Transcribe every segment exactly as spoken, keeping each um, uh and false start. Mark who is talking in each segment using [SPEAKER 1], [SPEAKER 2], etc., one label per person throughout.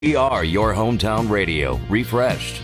[SPEAKER 1] We are your hometown radio, refreshed.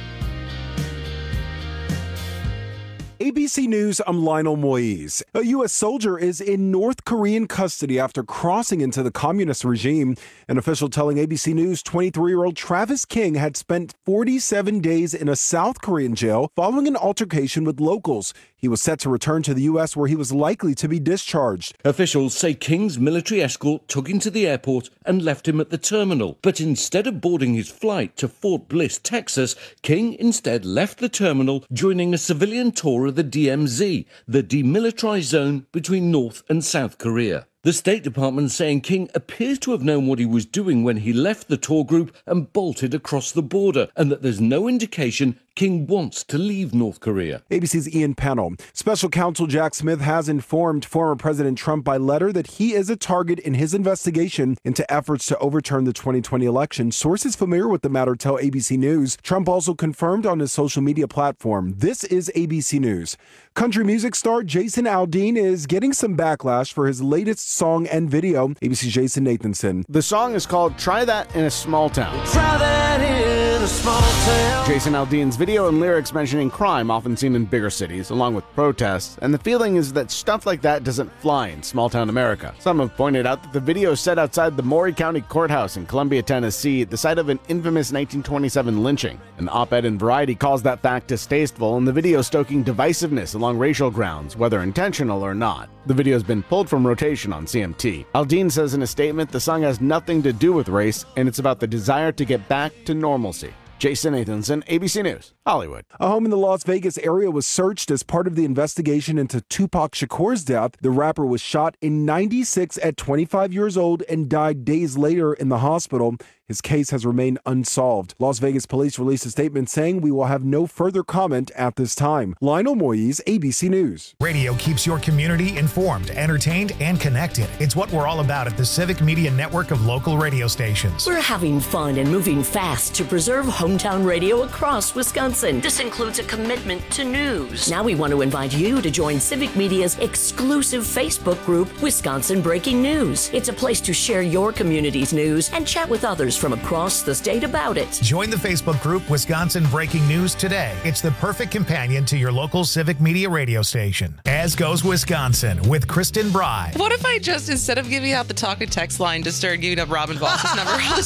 [SPEAKER 2] A B C News, I'm Lionel Moise. A U S soldier is in North Korean custody after crossing into the communist regime. An official telling A B C News twenty-three-year-old Travis King had spent forty-seven days in a South Korean jail following an altercation with locals. He was set to return to the U S where he was likely to be discharged.
[SPEAKER 3] Officials say King's military escort took him to the airport and left him at the terminal. But instead of boarding his flight to Fort Bliss, Texas, King instead left the terminal, joining a civilian tour of the D M Z, the demilitarized zone between North and South Korea. The State Department saying King appears to have known what he was doing when he left the tour group and bolted across the border, and that there's no indication King wants to leave North Korea.
[SPEAKER 2] A B C's Ian Pennell. Special counsel Jack Smith has informed former President Trump by letter that he is a target in his investigation into efforts to overturn the twenty twenty election. Sources familiar with the matter tell A B C News. Trump also confirmed on his social media platform. This is A B C News. Country music star Jason Aldean is getting some backlash for his latest song and video. A B C's Jason Nathanson.
[SPEAKER 4] The song is called Try That in a Small Town.
[SPEAKER 5] Try that in a small town.
[SPEAKER 4] Jason Aldean's video and lyrics mentioning crime often seen in bigger cities, along with protests, and the feeling is that stuff like that doesn't fly in small-town America. Some have pointed out that the video is set outside the Maury County Courthouse in Columbia, Tennessee, the site of an infamous nineteen twenty-seven lynching. An op-ed in Variety calls that fact distasteful, and the video stoking divisiveness along racial grounds, whether intentional or not. The video has been pulled from rotation on C M T. Aldean says in a statement the song has nothing to do with race, and it's about the desire to get back to normalcy. Jason Nathanson, A B C News, Hollywood.
[SPEAKER 2] A home in the Las Vegas area was searched as part of the investigation into Tupac Shakur's death. The rapper was shot in ninety-six at twenty-five years old and died days later in the hospital. His case has remained unsolved. Las Vegas police released a statement saying we will have no further comment at this time. Lionel Moise, A B C News.
[SPEAKER 6] Radio keeps your community informed, entertained, and connected. It's what we're all about at the Civic Media Network of local radio stations.
[SPEAKER 7] We're having fun and moving fast to preserve hometown radio across Wisconsin. This includes a commitment to news. Now we want to invite you to join Civic Media's exclusive Facebook group, Wisconsin Breaking News. It's a place to share your community's news and chat with others from across the state about it.
[SPEAKER 6] Join the Facebook group Wisconsin Breaking News today. It's the perfect companion to your local Civic Media radio station. As Goes Wisconsin with Kristen Bry.
[SPEAKER 8] What if I just, instead of giving out the talk and text line, just started giving up Robin Voss's number all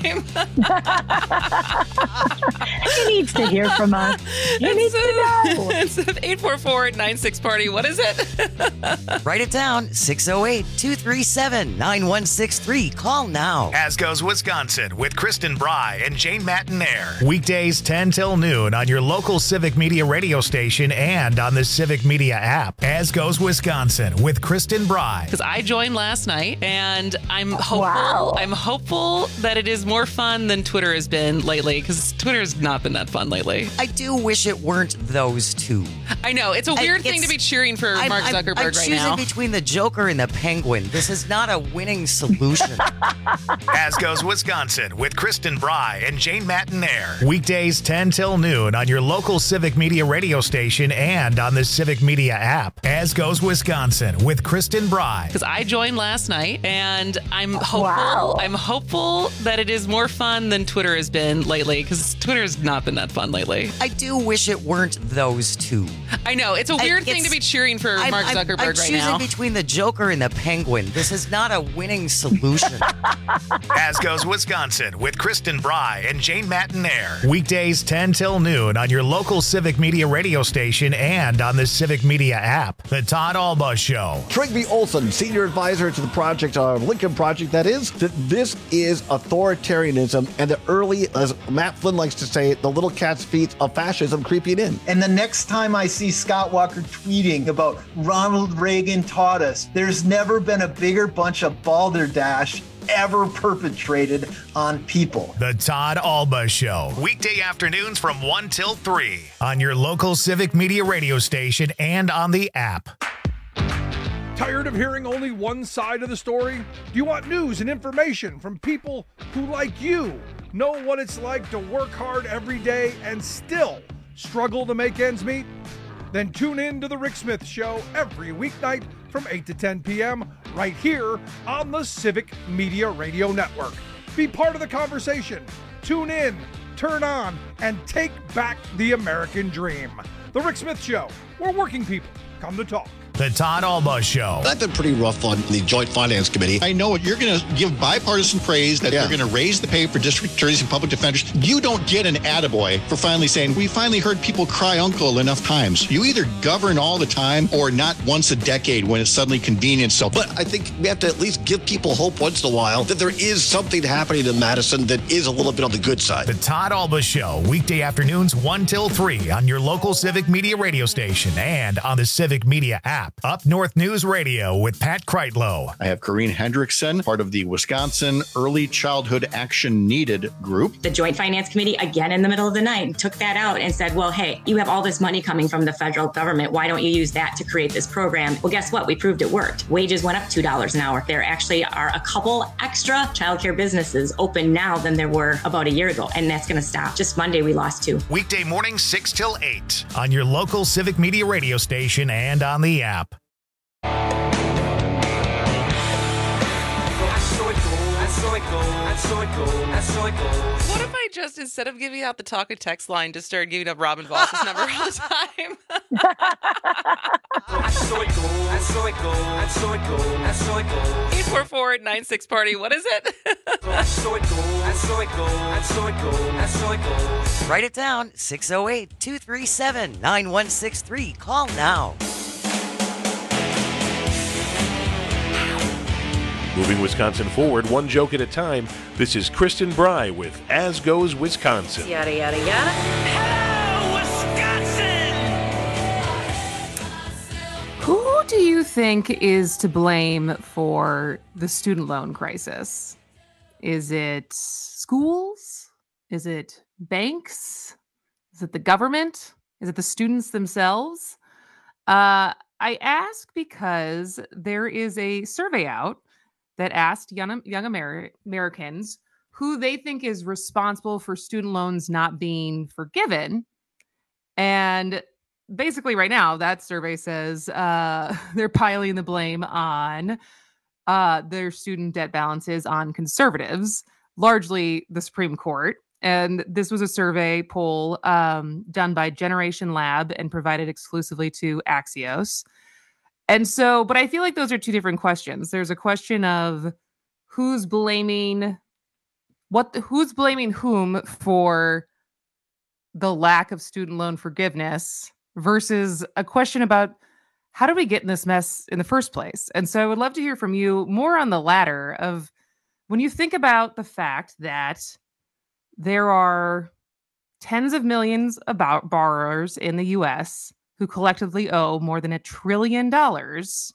[SPEAKER 8] the time?
[SPEAKER 9] He needs to hear from us. He
[SPEAKER 8] Instead
[SPEAKER 9] needs to know.
[SPEAKER 8] Instead of eight four four nine six party, what is it?
[SPEAKER 10] Write it down, six oh eight, two three seven, nine one six three. Call now.
[SPEAKER 6] As Goes Wisconsin with Kristen Bry and Jane Mattinaire. Weekdays ten till noon on your local Civic Media radio station and on the Civic Media app. As Goes Wisconsin with Kristen Bry.
[SPEAKER 8] Because I joined last night, and I'm hopeful.
[SPEAKER 9] Wow.
[SPEAKER 8] I'm hopeful that it is more fun than Twitter has been lately. Because Twitter has not been that fun lately.
[SPEAKER 10] I do wish it weren't those two.
[SPEAKER 8] I know it's a weird
[SPEAKER 10] I,
[SPEAKER 8] thing to be cheering for
[SPEAKER 10] I'm,
[SPEAKER 8] Mark
[SPEAKER 10] I'm,
[SPEAKER 8] Zuckerberg
[SPEAKER 10] I'm
[SPEAKER 8] right
[SPEAKER 10] choosing
[SPEAKER 8] now.
[SPEAKER 10] between the Joker and the Penguin. This is not a winning solution.
[SPEAKER 6] As Goes Wisconsin with Kristen Bry and Jane Mattinaire. Weekdays ten till noon on your local Civic Media radio station and on the Civic Media app. As Goes Wisconsin with Kristen Bry.
[SPEAKER 8] Because I joined last night, and I'm hopeful.
[SPEAKER 9] Wow.
[SPEAKER 8] I'm hopeful that it is more fun than Twitter has been lately. Because Twitter has not been that fun lately.
[SPEAKER 10] I do wish it weren't those two.
[SPEAKER 8] I know it's a weird
[SPEAKER 10] I,
[SPEAKER 8] thing to be cheering for
[SPEAKER 10] I'm,
[SPEAKER 8] Mark
[SPEAKER 10] I'm,
[SPEAKER 8] Zuckerberg
[SPEAKER 10] I'm
[SPEAKER 8] right
[SPEAKER 10] choosing
[SPEAKER 8] now.
[SPEAKER 10] between the Joker and the Penguin. This is not a winning solution.
[SPEAKER 6] As Goes Wisconsin with Kristen Bry and Jane Mattinaire. Weekdays ten till noon on your local Civic Media radio station and on the Civic Media app. The Todd Alba Show.
[SPEAKER 11] Trygve Olson, senior advisor to the project, uh, Lincoln Project, that is, that this is authoritarianism and the early, as Matt Flynn likes to say, the little cat's feet of fascism creeping in.
[SPEAKER 12] And the next time I see Scott Walker tweeting about Ronald Reagan taught us, there's never been a bigger bunch of balderdash ever perpetrated on people.
[SPEAKER 6] The Todd Alba Show. Weekday afternoons from one till three on your local Civic Media radio station and on the app.
[SPEAKER 13] Tired of hearing only one side of the story? Do you want news and information from people who, like you, know what it's like to work hard every day and still struggle to make ends meet? Then tune in to The Rick Smith Show every weeknight from eight to ten p.m. right here on the Civic Media Radio Network. Be part of the conversation. Tune in, turn on, and take back the American dream. The Rick Smith Show, where working people come to talk.
[SPEAKER 6] The Todd Alba Show.
[SPEAKER 14] I've been pretty rough on the Joint Finance Committee. I know you're going to give bipartisan praise that yeah. they're going to raise the pay for district attorneys and public defenders. You don't get an attaboy for finally saying, we finally heard people cry uncle enough times. You either govern all the time or not once a decade when it's suddenly convenient. So,
[SPEAKER 15] but I think we have to at least give people hope once in a while that there is something happening in Madison that is a little bit on the good side.
[SPEAKER 6] The Todd Alba Show, weekday afternoons one till three on your local Civic Media radio station and on the Civic Media app. Up North News Radio with Pat Kreitlow.
[SPEAKER 14] I have Corrine Hendrickson, part of the Wisconsin Early Childhood Action Needed group.
[SPEAKER 16] The Joint Finance Committee, again in the middle of the night, took that out and said, well, hey, you have all this money coming from the federal government. Why don't you use that to create this program? Well, guess what? We proved it worked. Wages went up two dollars an hour. There actually are a couple extra childcare businesses open now than there were about a year ago, and that's going to stop. Just Monday, we lost two.
[SPEAKER 6] Weekday morning, six till eight on your local Civic Media radio station and on the app.
[SPEAKER 8] What if I just, instead of giving out the talk and text line, just started giving up Robin Voss's number all the time? eight four four nine six party. What is it?
[SPEAKER 10] Write it down. six oh eight, two three seven, nine one six three. Call now.
[SPEAKER 17] Moving Wisconsin forward, one joke at a time. This is Kristen Bry with As Goes Wisconsin.
[SPEAKER 8] Yada, yada, yada.
[SPEAKER 5] Hello, Wisconsin!
[SPEAKER 18] Who do you think is to blame for the student loan crisis? Is it schools? Is it banks? Is it the government? Is it the students themselves? Uh, I ask because there is a survey out that asked young, young Amer- Americans who they think is responsible for student loans not being forgiven. And basically right now, that survey says uh, they're piling the blame on uh, their student debt balances on conservatives, largely the Supreme Court. And this was a survey poll um, done by Generation Lab and provided exclusively to Axios. And so, but I feel like those are two different questions. There's a question of who's blaming what, who's blaming whom for the lack of student loan forgiveness versus a question about how do we get in this mess in the first place? And so I would love to hear from you more on the latter of when you think about the fact that there are tens of millions of borrowers in the U S who collectively owe more than a trillion dollars.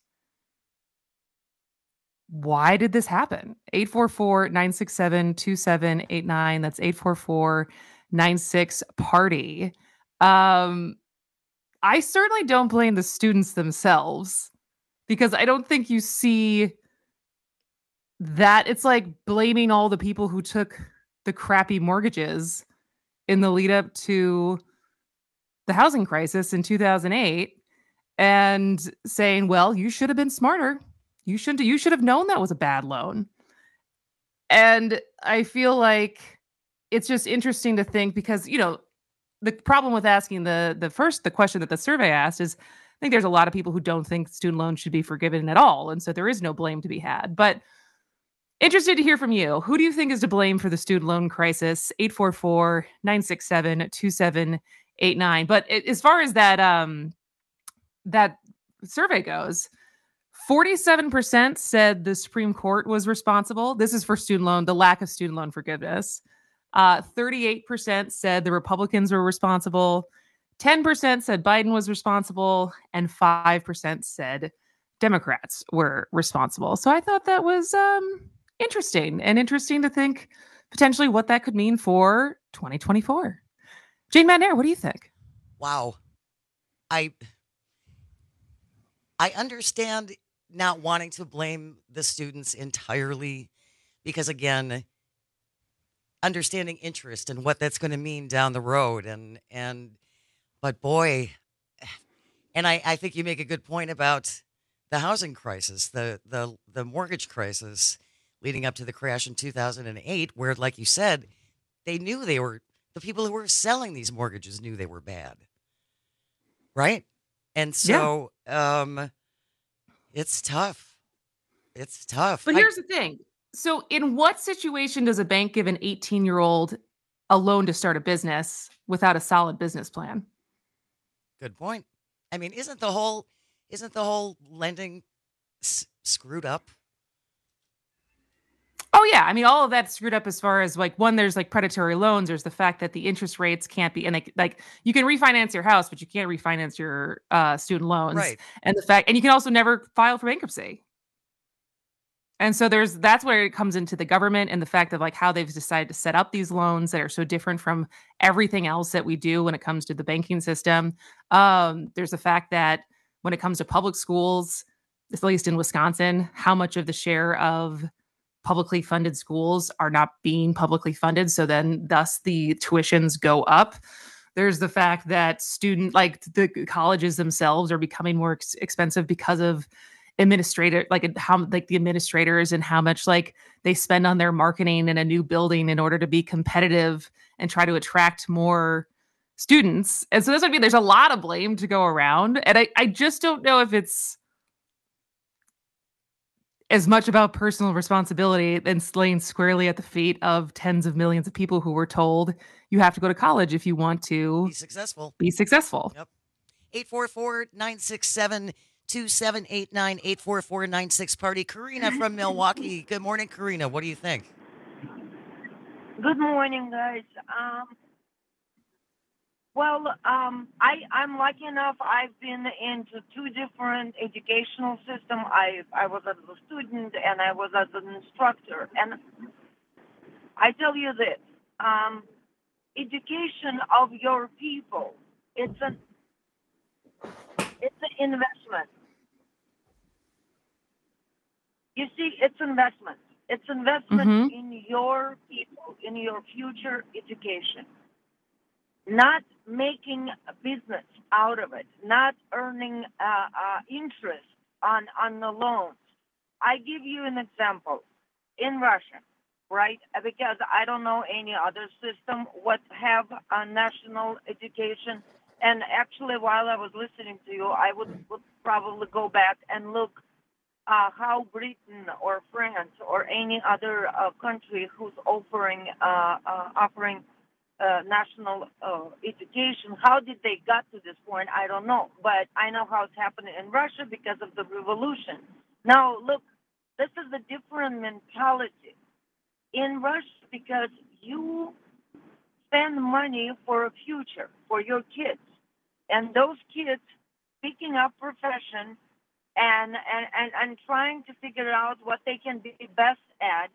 [SPEAKER 18] Why did this happen? eight four four, nine six seven, two seven eight nine. That's eight four four, nine six party. Um, I certainly don't blame the students themselves because I don't think you see that. It's like blaming all the people who took the crappy mortgages in the lead up to the housing crisis in two thousand eight and saying, well, you should have been smarter. You shouldn't, you should have known that was a bad loan. And I feel like it's just interesting to think because, you know, the problem with asking the, the first, the question that the survey asked is, I think there's a lot of people who don't think student loans should be forgiven at all. And so there is no blame to be had, but interested to hear from you. Who do you think is to blame for the student loan crisis? eight four four, nine six seven, two seven eight nine. But as far as that um, that survey goes, forty-seven percent said the Supreme Court was responsible. This is for student loan, the lack of student loan forgiveness. Uh, thirty-eight percent said the Republicans were responsible. ten percent said Biden was responsible. And five percent said Democrats were responsible. So I thought that was um, interesting and interesting to think potentially what that could mean for twenty twenty-four. Jane Madnair, what do you think?
[SPEAKER 10] Wow. I I understand not wanting to blame the students entirely because, again, understanding interest and what that's going to mean down the road. And, and but boy, and I, I think you make a good point about the housing crisis, the, the, the mortgage crisis leading up to the crash in two thousand eight, where, like you said, they knew they were, the people who were selling these mortgages knew they were bad. Right? And so yeah. um, it's tough. It's tough.
[SPEAKER 18] But
[SPEAKER 10] I,
[SPEAKER 18] here's the thing. So in what situation does a bank give an eighteen-year-old a loan to start a business without a solid business plan?
[SPEAKER 10] Good point. I mean, isn't the whole isn't the whole lending s- screwed up?
[SPEAKER 18] Oh yeah, I mean all of that's screwed up as far as like one, there's like predatory loans. There's the fact that the interest rates can't be, and like, like you can refinance your house, but you can't refinance your uh, student loans.
[SPEAKER 10] Right.
[SPEAKER 18] And the fact, and you can also never file for bankruptcy. And so there's that's where it comes into the government and the fact of like how they've decided to set up these loans that are so different from everything else that we do when it comes to the banking system. Um, there's the fact that when it comes to public schools, at least in Wisconsin, how much of the share of publicly funded schools are not being publicly funded. So then thus the tuitions go up. There's the fact that student, like the colleges themselves are becoming more ex- expensive because of administrator, like how like the administrators and how much like they spend on their marketing in a new building in order to be competitive and try to attract more students. And so this would be, there's a lot of blame to go around. And I, I just don't know if it's as much about personal responsibility than laying squarely at the feet of tens of millions of people who were told you have to go to college if you want to
[SPEAKER 10] be successful.
[SPEAKER 18] Be successful.
[SPEAKER 10] Yep. eight four four, nine six seven, two seven eight nine, eight four four nine six party. Karina from Milwaukee. Good morning, Karina. What do you think?
[SPEAKER 19] Good morning, guys. Um, well, um, I, I'm lucky enough. I've been into two different educational systems. I, I was as a student and I was as an instructor. And I tell you this, um, education of your people, it's an, it's an investment. You see, it's investment. It's investment
[SPEAKER 18] Mhm.
[SPEAKER 19] in your people, in your future education. Not making a business out of it, not earning uh, uh, interest on, on the loans. I give you an example. In Russia, right, because I don't know any other system what have a national education. And actually, while I was listening to you, I would, would probably go back and look Uh, how Britain or France or any other uh, country who's offering uh, uh, offering uh, national uh, education, how did they got to this point? I don't know, but I know how it's happening in Russia because of the revolution. Now, look, this is a different mentality in Russia because you spend money for a future for your kids, and those kids picking up profession. And, and, and, and trying to figure out what they can be best at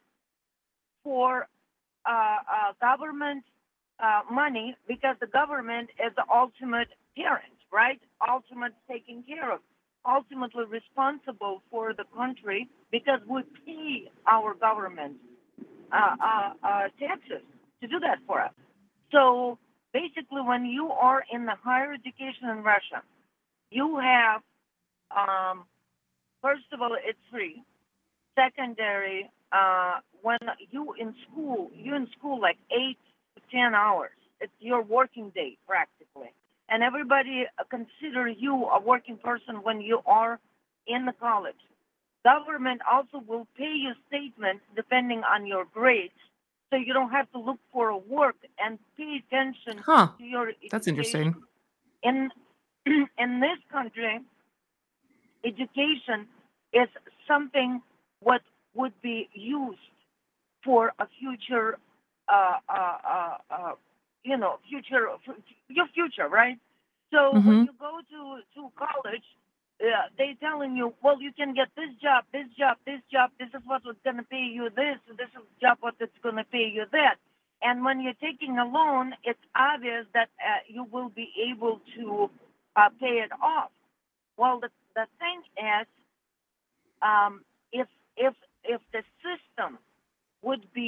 [SPEAKER 19] for uh, uh, government uh, money, because the government is the ultimate parent, right? Ultimate taking care of, ultimately responsible for the country because we pay our government uh, uh, uh, taxes to do that for us. So basically, when you are in the higher education in Russia, you have Um, first of all, it's free. Secondary, uh, when you in school, you in school like eight to ten hours. It's your working day practically, and everybody consider you a working person when you are in the college. Government also will pay you statements depending on your grades, so you don't have to look for a work and pay attention
[SPEAKER 18] Huh.
[SPEAKER 19] to your education.
[SPEAKER 18] That's interesting.
[SPEAKER 19] In in this country, education is something what would be used for a future, uh, uh, uh, uh, you know, future, your future, right? So
[SPEAKER 18] Mhm.
[SPEAKER 19] when you go to, to college, uh, they telling you, well, you can get this job, this job, this job, this is what's going to pay you this, this is the job what it's going to pay you that. And when you're taking a loan, it's obvious that uh, you will be able to uh, pay it off. Well, the the thing is, um, if if if the system would be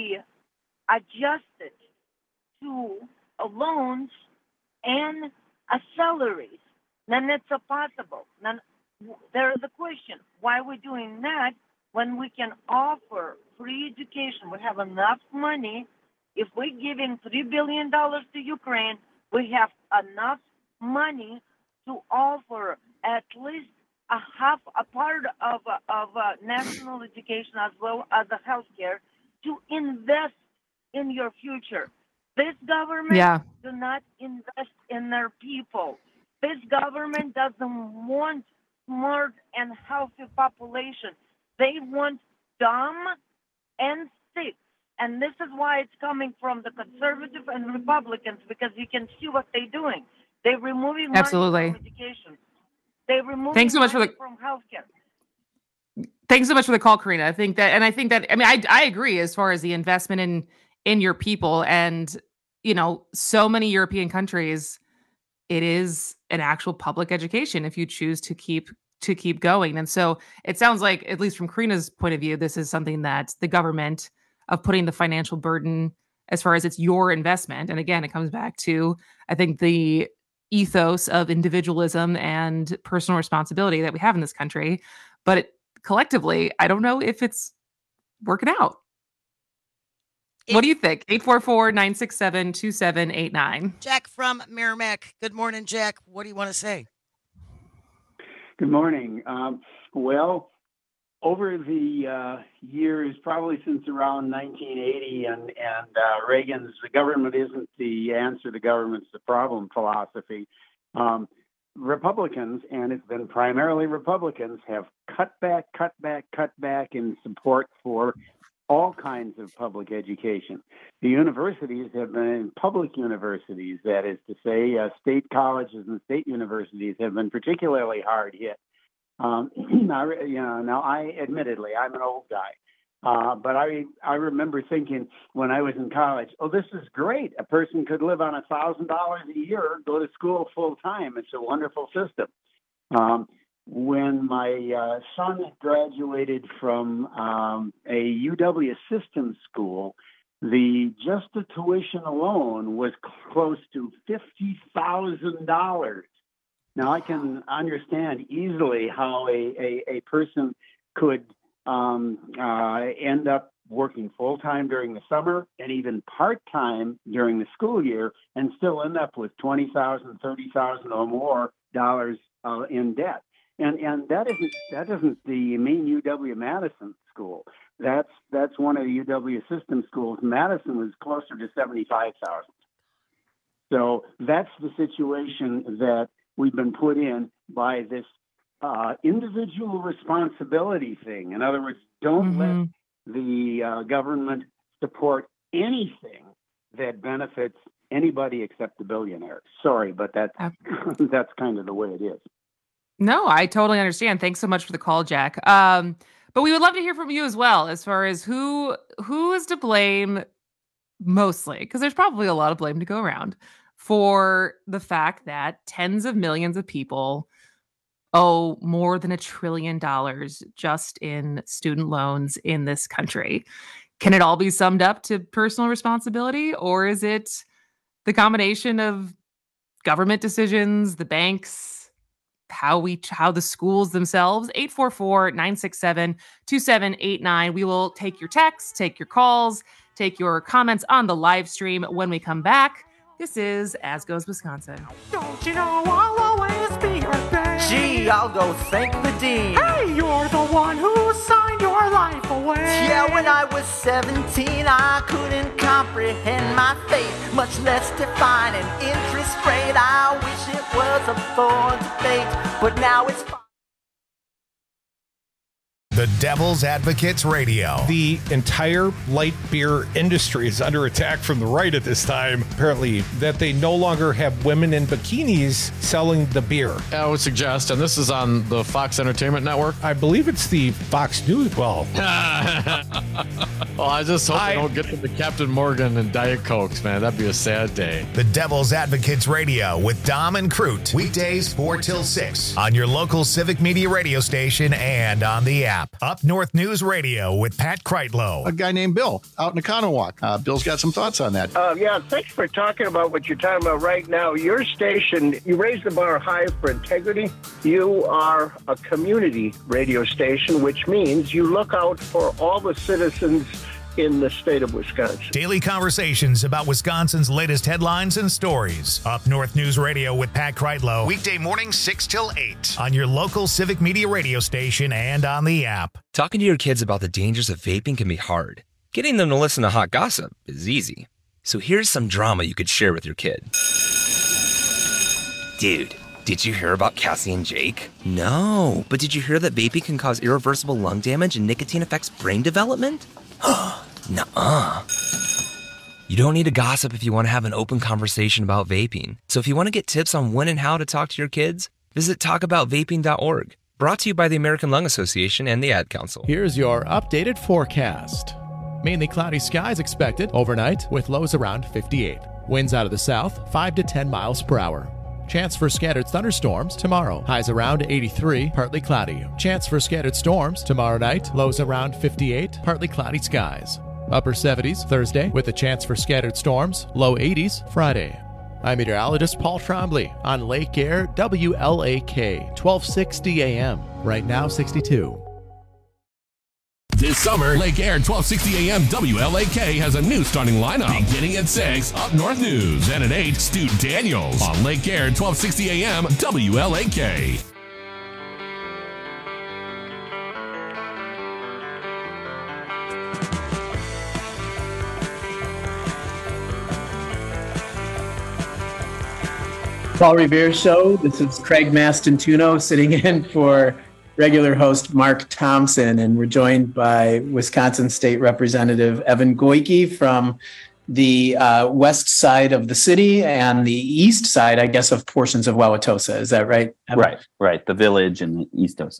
[SPEAKER 19] adjusted to uh, loans and uh, salaries, then it's a possible. Then there is a question: why are we doing that when we can offer free education? We have enough money If we're giving three billion dollars to Ukraine, we have enough money to offer at least a half, a part of, of uh, national education as well as the healthcare to invest in your future. This government
[SPEAKER 18] Yeah.
[SPEAKER 19] do not invest in their people. This government doesn't want smart and healthy population. They want dumb and sick. And this is why it's coming from the conservative and Republicans, because you can see what they're doing. They're removing money
[SPEAKER 18] Absolutely.
[SPEAKER 19] from education. They're removing
[SPEAKER 18] Thanks so much for
[SPEAKER 19] money
[SPEAKER 18] the-
[SPEAKER 19] from healthcare.
[SPEAKER 18] Thanks so much for the call, Karina. I think that, and I think that, I mean, I, I agree as far as the investment in, in your people, and, you know, so many European countries, it is an actual public education if you choose to keep, to keep going. And so it sounds like, at least from Karina's point of view, this is something that the government of putting the financial burden as far as it's your investment. And again, it comes back to, I think, the ethos of individualism and personal responsibility that we have in this country. But it, collectively, I don't know if it's working out. What do you think? eight four four, nine six seven, two seven eight nine.
[SPEAKER 10] Jack from Merrimack. Good morning, Jack. What do you want to say?
[SPEAKER 20] Good morning. Um, well, over the uh, years, probably since around nineteen eighty and, and uh, Reagan's "the government isn't the answer, the government's the problem" philosophy, um, Republicans, and it's been primarily Republicans, have cut back, cut back, cut back in support for all kinds of public education. The universities have been public universities, that is to say, uh, state colleges and state universities have been particularly hard hit. Um, now, you know, now I admittedly, I'm an old guy, uh, but I I remember thinking when I was in college, oh, this is great. A person could live on a thousand dollars a year, go to school full time. It's a wonderful system. Um, when my uh, son graduated from um, a U W systems school, the just the tuition alone was close to fifty thousand dollars. Now, I can understand easily how a, a, a person could um, uh, end up working full-time during the summer and even part-time during the school year and still end up with twenty thousand dollars, thirty thousand dollars or more dollars uh, in debt. And and that isn't that isn't the main U W-Madison school. That's that's one of the U W system schools. Madison was closer to seventy-five thousand dollars. So that's the situation that we've been put in by this uh, individual responsibility thing. In other words, don't
[SPEAKER 18] Mm-hmm.
[SPEAKER 20] let the uh, government support anything that benefits anybody except the billionaires. Sorry, but that's, that's kind of the way it is.
[SPEAKER 18] No, I totally understand. Thanks so much for the call, Jack. Um, but we would love to hear from you as well, as far as who who is to blame mostly, because there's probably a lot of blame to go around, for the fact that tens of millions of people owe more than a trillion dollars just in student loans in this country. Can it all be summed up to personal responsibility, or is it the combination of government decisions, the banks, how we how the schools themselves? eight four four, nine six seven, two seven eight nine. We will take your texts, take your calls, take your comments on the live stream when we come back. This is As Goes Wisconsin.
[SPEAKER 5] Don't you know I'll always be your thing?
[SPEAKER 21] Gee, I'll go thank the dean.
[SPEAKER 5] Hey, you're the one who signed your life away.
[SPEAKER 21] Yeah, when I was seventeen, I couldn't comprehend my fate, much less define an interest rate. I wish it was a full debate, but now it's fine.
[SPEAKER 6] The Devil's Advocates Radio.
[SPEAKER 13] The entire light beer industry is under attack from the right at this time. Apparently, that they no longer have women in bikinis selling the beer.
[SPEAKER 22] I would suggest, and this is on the Fox Entertainment Network.
[SPEAKER 13] I believe it's the Fox News. Well,
[SPEAKER 22] well, I just hope I, they don't get to the Captain Morgan and Diet Cokes, man. That'd be a sad day.
[SPEAKER 6] The Devil's Advocates Radio with Dom and Crute. Weekdays four till six on your local Civic Media radio station and on the app. Up North News Radio with Pat Kreitlow.
[SPEAKER 11] A guy named Bill out in Economowoc. Uh, Bill's got some thoughts on that.
[SPEAKER 23] Uh, yeah, thanks for talking about what you're talking about right now. Your station, you raise the bar high for integrity. You are a community radio station, which means you look out for all the citizens in the state of Wisconsin.
[SPEAKER 6] Daily conversations about Wisconsin's latest headlines and stories. Up North News Radio with Pat Kreitlow. Weekday mornings six till eight on your local Civic Media radio station and on the app.
[SPEAKER 1] Talking to your kids about the dangers of vaping can be hard. Getting them to listen to hot gossip is easy. So here's some drama you could share with your kid. Dude, did you hear about Cassie and Jake? No, but did you hear that vaping can cause irreversible lung damage and nicotine affects brain development? Nuh-uh. You don't need to gossip if you want to have an open conversation about vaping. So if you want to get tips on when and how to talk to your kids, visit talk about vaping dot org. Brought to you by the American Lung Association and the Ad Council.
[SPEAKER 3] Here's your updated forecast. Mainly cloudy skies expected overnight with lows around fifty-eight. Winds out of the south, five to ten miles per hour. Chance for scattered thunderstorms tomorrow. Highs around eighty-three, partly cloudy. Chance for scattered storms tomorrow night. Lows around fifty-eight, partly cloudy skies. Upper seventies Thursday with a chance for scattered storms. Low eighties Friday. I'm meteorologist Paul Trombley on Lake Air W L A K, twelve sixty A M. Right now sixty-two.
[SPEAKER 4] This summer, Lake Air twelve sixty A M W L A K has a new starting lineup. Beginning at six, Up North News, and at eight, Stu Daniels on Lake Air twelve sixty A M W L A K.
[SPEAKER 24] Paul Revere Show. This is Craig Mastantuno sitting in for regular host Mark Thompson, and we're joined by Wisconsin State Representative Evan Goyke from the uh, west side of the city and the east side, I guess, of portions of Wauwatosa. Is that right, Evan?
[SPEAKER 25] Right, right. The village and the East Osa.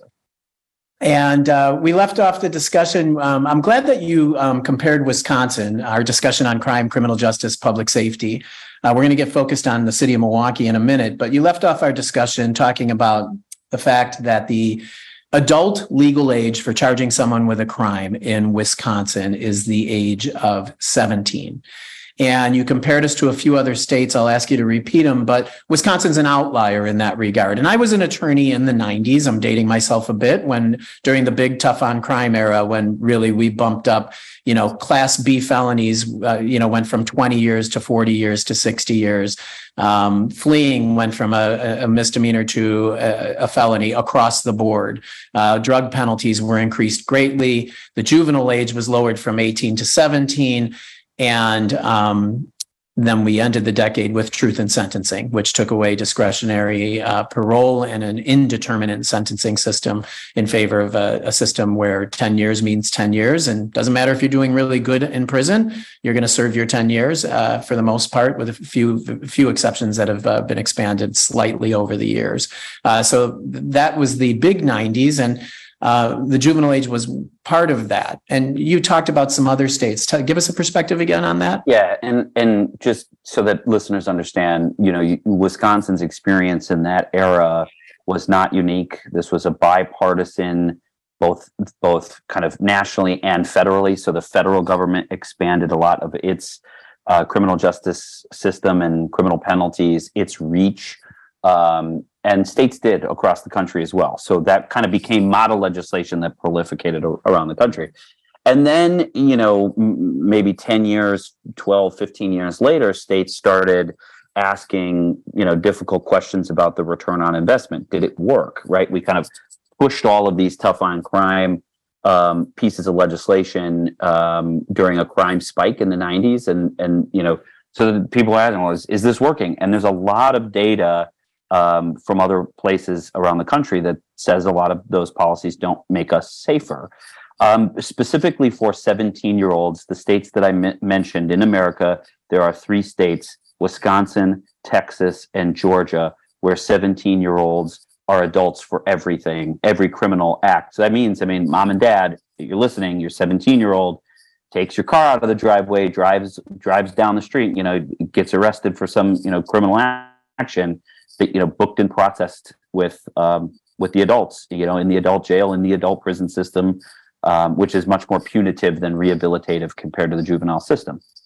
[SPEAKER 24] And uh, we left off the discussion. Um, I'm glad that you um, compared Wisconsin, our discussion on crime, criminal justice, public safety. Uh, we're going to get focused on the city of Milwaukee in a minute, but you left off our discussion talking about the fact that the adult legal age for charging someone with a crime in Wisconsin is the age of seventeen. And you compared us to a few other states. I'll ask you to repeat them, but Wisconsin's an outlier in that regard. And I was an attorney in the nineties. I'm dating myself a bit when during the big tough on crime era, when really we bumped up, you know, class B felonies, uh, you know, went from twenty years to forty years to sixty years. Um, fleeing went from a, a misdemeanor to a, a felony across the board. Uh, drug penalties were increased greatly. The juvenile age was lowered from eighteen to seventeen. And um, then we ended the decade with truth in sentencing, which took away discretionary uh, parole and an indeterminate sentencing system in favor of a, a system where ten years means ten years. And doesn't matter if you're doing really good in prison, you're going to serve your ten years uh, for the most part, with a few few exceptions that have uh, been expanded slightly over the years. Uh, so that was the big nineties. And Uh, the juvenile age was part of that. And you talked about some other states. Tell, give us a perspective again on that.
[SPEAKER 25] Yeah. And, and just so that listeners understand, you know, Wisconsin's experience in that era was not unique. This was a bipartisan, both, both kind of nationally and federally. So the federal government expanded a lot of its uh, criminal justice system and criminal penalties, its reach. Um, and states did across the country as well. So that kind of became model legislation that prolificated around the country. And then, you know, m- maybe ten years, twelve, fifteen years later, states started asking, you know, difficult questions about the return on investment. Did it work, right? We kind of pushed all of these tough on crime um, pieces of legislation um, during a crime spike in the nineties. And, and you know, so people are asking, well, is, is this working? And there's a lot of data Um, from other places around the country that says a lot of those policies don't make us safer. Um, specifically for seventeen-year-olds, the states that I m- mentioned in America, there are three states, Wisconsin, Texas, and Georgia, where seventeen-year-olds are adults for everything, every criminal act. So that means, I mean, mom and dad, if you're listening, your seventeen-year-old takes your car out of the driveway, drives drives down the street, you know, gets arrested for some, you know, criminal action, you know, booked and processed with um, with the adults, you know, in the adult jail, in the adult prison system, um, which is much more punitive than rehabilitative compared to the juvenile system.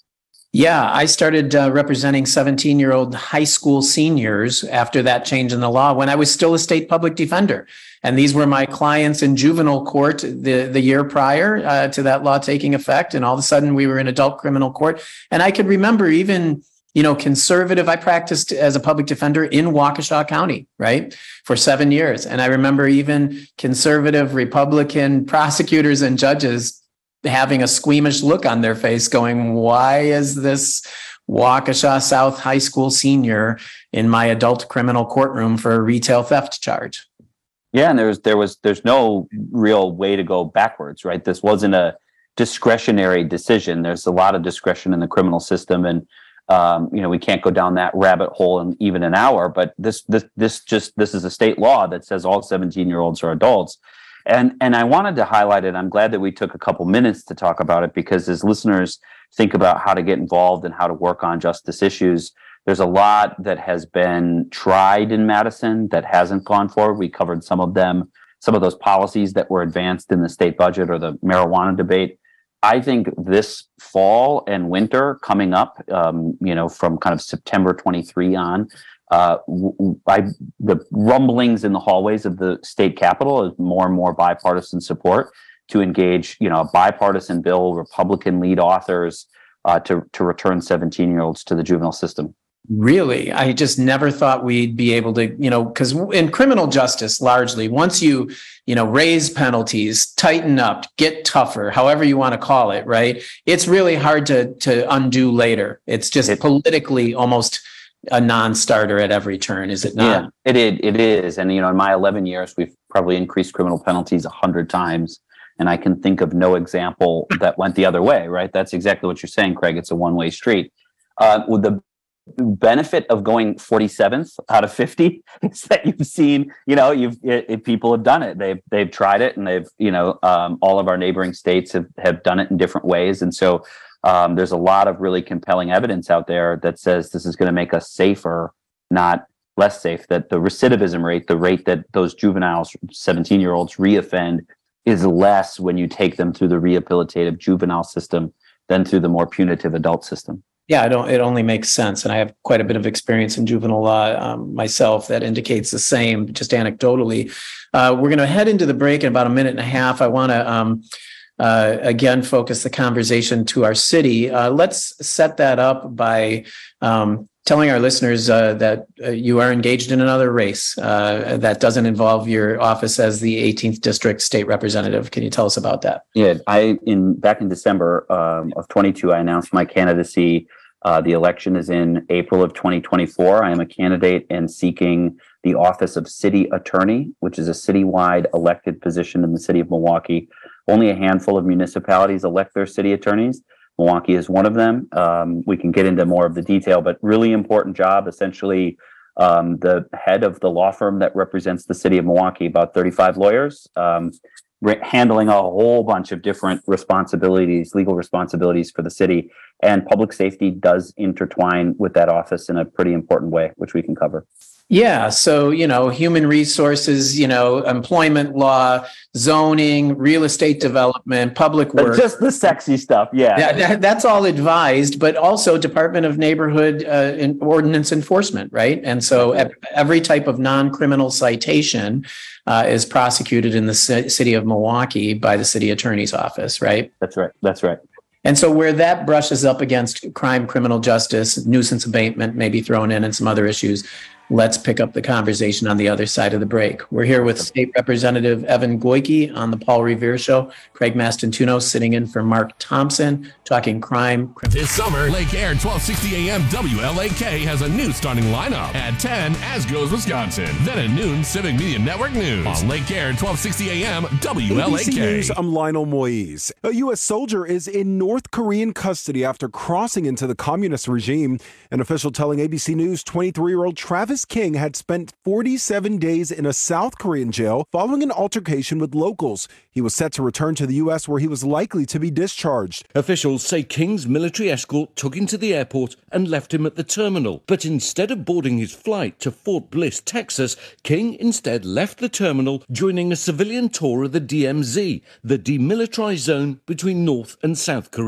[SPEAKER 24] Yeah, I started uh, representing seventeen-year-old high school seniors after that change in the law when I was still a state public defender. And these were my clients in juvenile court the, the year prior uh, to that law taking effect. And all of a sudden we were in adult criminal court. And I could remember even, you know, conservative, I practiced as a public defender in Waukesha County, right, for seven years. And I remember even conservative Republican prosecutors and judges having a squeamish look on their face going, why is this Waukesha South High School senior in my adult criminal courtroom for a retail theft charge?
[SPEAKER 25] Yeah, and there was there was there's no real way to go backwards, right? This wasn't a discretionary decision. There's a lot of discretion in the criminal system, and um, you know, we can't go down that rabbit hole in even an hour. But this this this just this is a state law that says all seventeen-year-olds are adults. And and I wanted to highlight it. I'm glad that we took a couple minutes to talk about it, because as listeners think about how to get involved and how to work on justice issues, there's a lot that has been tried in Madison that hasn't gone forward. We covered some of them, some of those policies that were advanced in the state budget or the marijuana debate. I think this fall and winter coming up, um, you know, from kind of September twenty-three on, uh, I, the rumblings in the hallways of the state capitol is more and more bipartisan support to engage, you know, a bipartisan bill, Republican lead authors uh, to to return seventeen-year-olds to the juvenile system.
[SPEAKER 24] Really? I just never thought we'd be able to, you know, because in criminal justice, largely, once you, you know, raise penalties, tighten up, get tougher, however you want to call it, right? It's really hard to to undo later. It's just it, politically almost a non-starter at every turn, is it not?
[SPEAKER 25] Yeah, it, it, it is. And, you know, in my eleven years, we've probably increased criminal penalties a hundred times. And I can think of no example that went the other way, right? That's exactly what you're saying, Craig. It's a one-way street. Uh, with the benefit of going forty-seventh out of fifty is that you've seen, you know, you've it, it, people have done it. They've they've tried it, and they've, you know, um, all of our neighboring states have have done it in different ways. And so um, there's a lot of really compelling evidence out there that says this is going to make us safer, not less safe. That the recidivism rate, the rate that those juveniles, seventeen-year-olds reoffend, is less when you take them through the rehabilitative juvenile system than through the more punitive adult system.
[SPEAKER 24] Yeah, I don't, it only makes sense. And I have quite a bit of experience in juvenile law um, myself that indicates the same, just anecdotally. Uh, we're going to head into the break in about a minute and a half. I want to, um, uh, again, focus the conversation to our city. Uh, let's set that up by um, telling our listeners uh, that uh, you are engaged in another race uh, that doesn't involve your office as the eighteenth District State Representative. Can you tell us about that?
[SPEAKER 25] Yeah, I in back in December um, of twenty-two, I announced my candidacy. Uh, the election is in April of twenty twenty-four. I am a candidate and seeking the office of city attorney, which is a citywide elected position in the city of Milwaukee. Only a handful of municipalities elect their city attorneys. Milwaukee is one of them. Um, we can get into more of the detail, but really important job. Essentially, um, the head of the law firm that represents the city of Milwaukee, about thirty-five lawyers, um, re- handling a whole bunch of different responsibilities, legal responsibilities for the city. And public safety does intertwine with that office in a pretty important way, which we can cover.
[SPEAKER 24] Yeah. So, you know, human resources, you know, employment law, zoning, real estate development, public work.
[SPEAKER 25] Just the sexy stuff. Yeah.
[SPEAKER 24] That, that, that's all advised, but also Department of Neighborhood uh, in Ordinance Enforcement, right? And so every type of non-criminal citation uh, is prosecuted in the c- city of Milwaukee by the city attorney's office, right?
[SPEAKER 25] That's right. That's right.
[SPEAKER 24] And so where that brushes up against crime, criminal justice, nuisance abatement, maybe thrown in and some other issues, let's pick up the conversation on the other side of the break. We're here with State Representative Evan Goyke on the Paul Revere Show. Craig Mastantuono sitting in for Mark Thompson, talking crime.
[SPEAKER 4] This summer, Lake Air twelve sixty A M W L A K has a new starting lineup. At ten, As Goes Wisconsin. Then at noon, Civic Media Network News. On Lake Air twelve sixty A M W L A K.
[SPEAKER 2] A B C News, I'm Lionel Moise. A U S soldier is in North Korean custody after crossing into the communist regime. An official telling A B C News twenty-three-year-old Travis King had spent forty-seven days in a South Korean jail following an altercation with locals. He was set to return to the U S where he was likely to be discharged.
[SPEAKER 7] Officials say King's military escort took him to the airport and left him at the terminal. But instead of boarding his flight to Fort Bliss, Texas, King instead left the terminal, joining a civilian tour of the D M Z, the demilitarized zone between North and South Korea.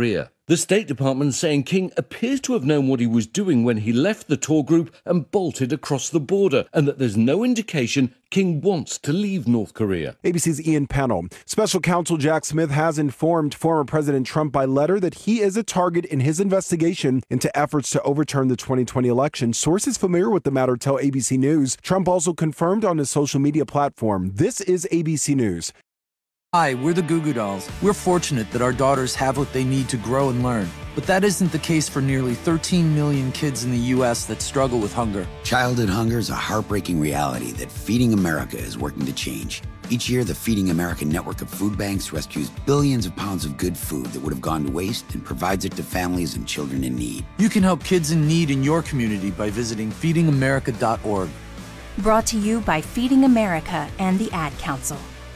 [SPEAKER 7] The State Department saying King appears to have known what he was doing when he left the tour group and bolted across the border, and that there's no indication King wants to leave North Korea.
[SPEAKER 2] A B C's Ian Pennell. Special counsel Jack Smith has informed former President Trump by letter that he is a target in his investigation into efforts to overturn the twenty twenty election. Sources familiar with the matter tell A B C News. Trump also confirmed on his social media platform. This is A B C News.
[SPEAKER 9] Hi, we're the Goo Goo Dolls. We're fortunate that our daughters have what they need to grow and learn. But that isn't the case for nearly thirteen million kids in the U S that struggle with hunger.
[SPEAKER 12] Childhood hunger is a heartbreaking reality that Feeding America is working to change. Each year, the Feeding America network of food banks rescues billions of pounds of good food that would have gone to waste and provides it to families and children in need.
[SPEAKER 9] You can help kids in need in your community by visiting feeding america dot org.
[SPEAKER 14] Brought to you by Feeding America and the Ad Council.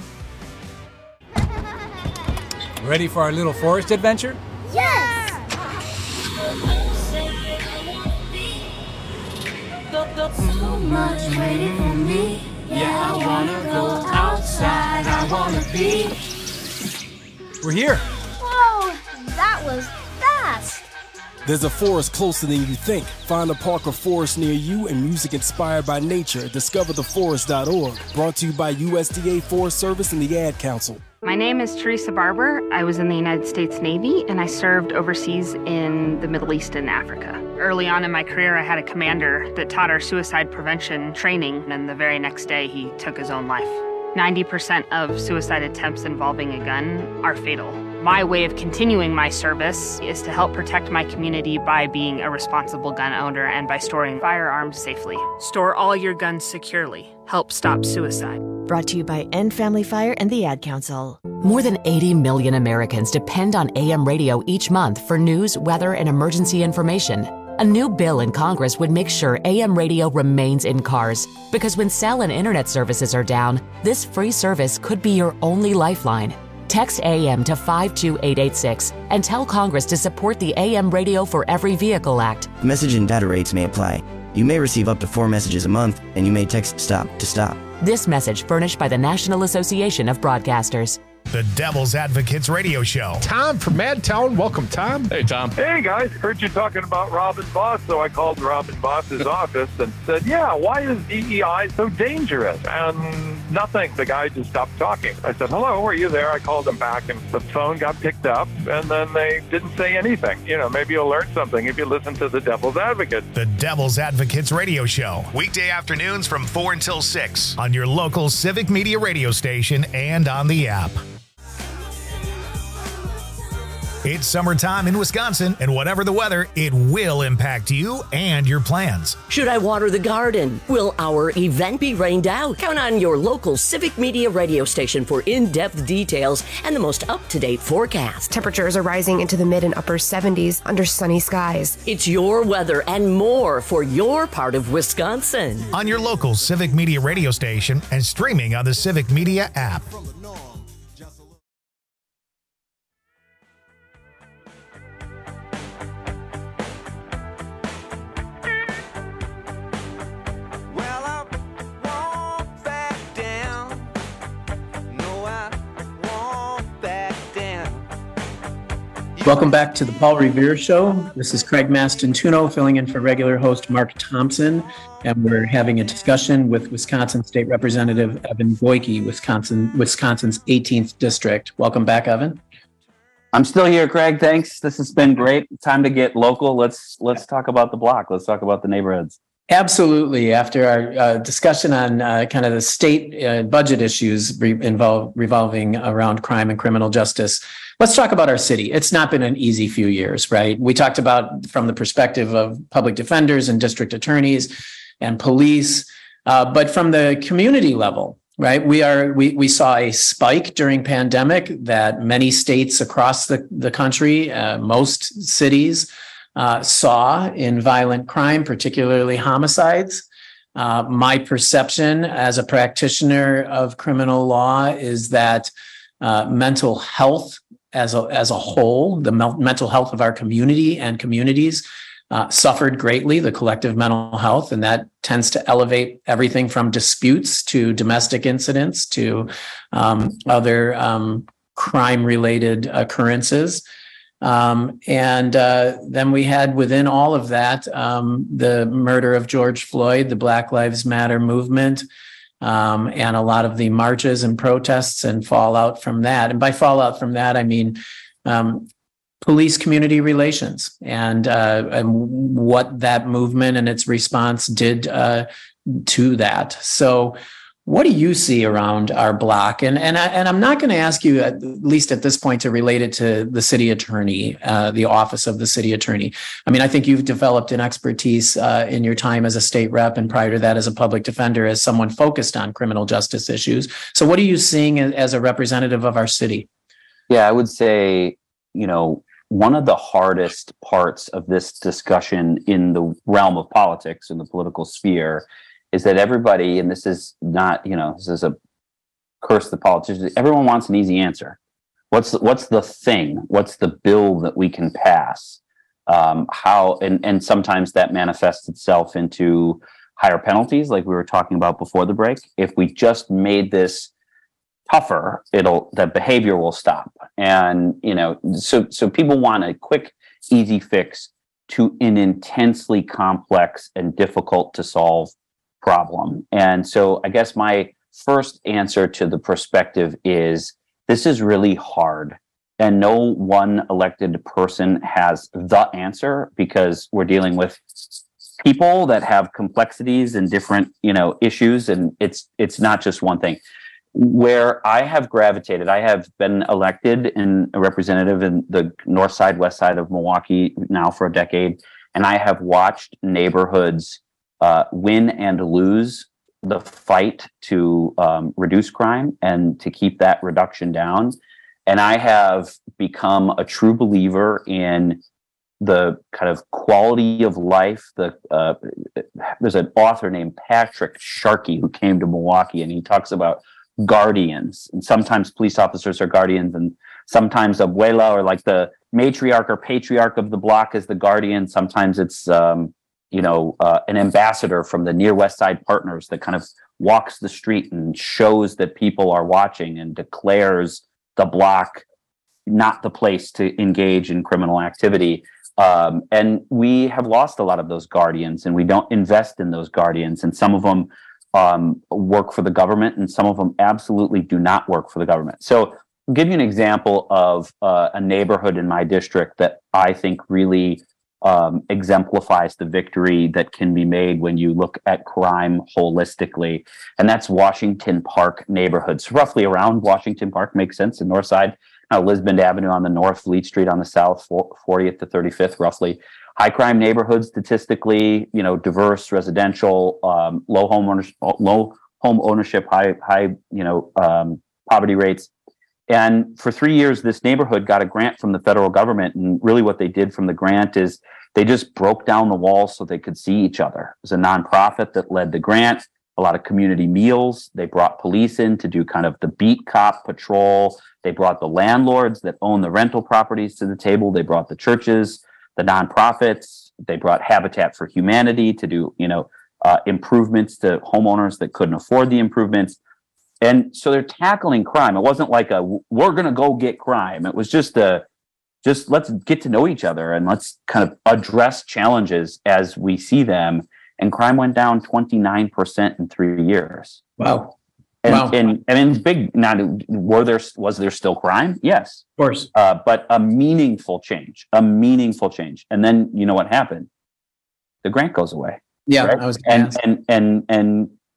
[SPEAKER 15] Ready for our little forest adventure?
[SPEAKER 14] Yes!
[SPEAKER 5] So much waiting for me. Yeah, I wanna go outside. I wanna be.
[SPEAKER 15] We're here.
[SPEAKER 16] Whoa, that was fast.
[SPEAKER 26] There's a forest closer than you think. Find a park or forest near you and music inspired by nature. discover the forest dot org. Brought to you by U S D A Forest Service and the Ad Council.
[SPEAKER 27] My name is Teresa Barber. I was in the United States Navy and I served overseas in the Middle East and Africa. Early on in my career, I had a commander that taught our suicide prevention training, and the very next day he took his own life. ninety percent of suicide attempts involving a gun are fatal. My way of continuing my service is to help protect my community by being a responsible gun owner and by storing firearms safely. Store all your guns securely. Help stop suicide.
[SPEAKER 28] Brought to you by End Family Fire and the Ad Council.
[SPEAKER 29] More than eighty million Americans depend on A M radio each month for news, weather, and emergency information. A new bill in Congress would make sure A M radio remains in cars, because when cell and internet services are down, this free service could be your only lifeline. Text A M to five two eight eight six and tell Congress to support the A M Radio for Every Vehicle Act.
[SPEAKER 30] Message and data rates may apply. You may receive up to four messages a month, and you may text STOP to stop.
[SPEAKER 29] This message furnished by the National Association of Broadcasters.
[SPEAKER 6] The Devil's Advocates Radio Show.
[SPEAKER 13] Tom from Madtown. Welcome, Tom.
[SPEAKER 22] Hey, Tom.
[SPEAKER 31] Hey, guys. Heard you talking about Robin Boss, so I called Robin Boss's office and said, yeah, why is D E I so dangerous? And nothing. The guy just stopped talking. I said, hello, are you there? I called him back, and the phone got picked up, and then they didn't say anything. You know, maybe you'll learn something if you listen to The Devil's Advocate.
[SPEAKER 6] The Devil's Advocates Radio Show. Weekday afternoons from four until six on your local Civic Media radio station and on the app. It's summertime in Wisconsin, and whatever the weather, it will impact you and your plans.
[SPEAKER 32] Should I water the garden? Will our event be rained out? Count on your local Civic Media radio station for in-depth details and the most up-to-date forecast.
[SPEAKER 33] Temperatures are rising into the mid and upper seventies under sunny skies.
[SPEAKER 32] It's your weather and more for your part of Wisconsin.
[SPEAKER 6] On your local Civic Media radio station and streaming on the Civic Media app.
[SPEAKER 24] Welcome back to the Paul Revere Show. This is Craig Mastantuono filling in for regular host Mark Thompson, and we're having a discussion with Wisconsin State Representative Evan Boyke, Wisconsin, Wisconsin's eighteenth District. Welcome back, Evan.
[SPEAKER 25] I'm still here, Craig. Thanks. This has been great. Time to get local. Let's let's talk about the block. Let's talk about the neighborhoods.
[SPEAKER 24] Absolutely. After our uh, discussion on uh, kind of the state uh, budget issues re- involve, revolving around crime and criminal justice, let's talk about our city. It's not been an easy few years, right? We talked about from the perspective of public defenders and district attorneys and police, uh, but from the community level, right? We are we we saw a spike during pandemic that many states across the, the country, uh, most cities, Uh, saw in violent crime, particularly homicides. Uh, my perception as a practitioner of criminal law is that uh, mental health as a, as a whole, the me- mental health of our community and communities uh, suffered greatly, the collective mental health, and that tends to elevate everything from disputes to domestic incidents to um, other um, crime-related occurrences. Um, and uh, then we had within all of that um, the murder of George Floyd, the Black Lives Matter movement, um, and a lot of the marches and protests and fallout from that. And by fallout from that, I mean um, police community relations and, uh, and what that movement and its response did uh, to that. So what do you see around our block? And and, I, and I'm not going to ask you, at least at this point, to relate it to the city attorney, uh, the office of the city attorney. I mean, I think you've developed an expertise uh, in your time as a state rep and prior to that as a public defender, as someone focused on criminal justice issues. So what are you seeing as a representative of our city?
[SPEAKER 25] Yeah, I would say, you know, one of the hardest parts of this discussion in the realm of politics, in the political sphere, is that everybody, and this is not, you know, this is a curse the politicians, everyone wants an easy answer. What's the, what's the thing? What's the bill that we can pass? Um, how, and, and sometimes that manifests itself into higher penalties, like we were talking about before the break. If we just made this tougher, it'll, the behavior will stop. And, you know, so, so people want a quick, easy fix to an intensely complex and difficult to solve problem. And so I guess my first answer to the perspective is this is really hard. And no one elected person has the answer, because we're dealing with people that have complexities and different, you know, issues. And it's it's not just one thing. Where I have gravitated, I have been elected in a representative in the north side, west side of Milwaukee now for a decade. And I have watched neighborhoods Uh, win and lose the fight to um, reduce crime and to keep that reduction down. And I have become a true believer in the kind of quality of life. The uh, there's an author named Patrick Sharkey who came to Milwaukee, and he talks about guardians. And sometimes police officers are guardians, and sometimes abuela, or like the matriarch or patriarch of the block, is the guardian. Sometimes it's um, you know, uh, an ambassador from the Near West Side Partners that kind of walks the street and shows that people are watching and declares the block not the place to engage in criminal activity. Um, and we have lost a lot of those guardians, and we don't invest in those guardians. And some of them um, work for the government, and some of them absolutely do not work for the government. So I'll give you an example of uh, a neighborhood in my district that I think really Um, exemplifies the victory that can be made when you look at crime holistically. And that's Washington Park neighborhoods. Roughly around Washington Park makes sense in north side. Uh, Lisbon Avenue on the north, Fleet Street on the south, fortieth to thirty-fifth, roughly. High crime neighborhoods, statistically, you know, diverse, residential, um, low home ownership, low home ownership, high, high, you know, um, poverty rates. And for three years, this neighborhood got a grant from the federal government. And really what they did from the grant is they just broke down the walls so they could see each other. It was a nonprofit that led the grant, a lot of community meals. They brought police in to do kind of the beat cop patrol. They brought the landlords that own the rental properties to the table. They brought the churches, the nonprofits. They brought Habitat for Humanity to do, you know, uh, improvements to homeowners that couldn't afford the improvements. And so they're tackling crime. It wasn't like a, we're going to go get crime. It was just a, just let's get to know each other and let's kind of address challenges as we see them. And crime went down twenty-nine percent in three years.
[SPEAKER 24] Wow.
[SPEAKER 25] And,
[SPEAKER 24] wow.
[SPEAKER 25] and, and it's big. Now, were there, was there still crime? Yes.
[SPEAKER 24] Of course.
[SPEAKER 25] Uh, but a meaningful change, a meaningful change. And then, you know what happened? The grant goes away.
[SPEAKER 24] Yeah.
[SPEAKER 25] Right?
[SPEAKER 24] I was
[SPEAKER 25] and, and, and, and,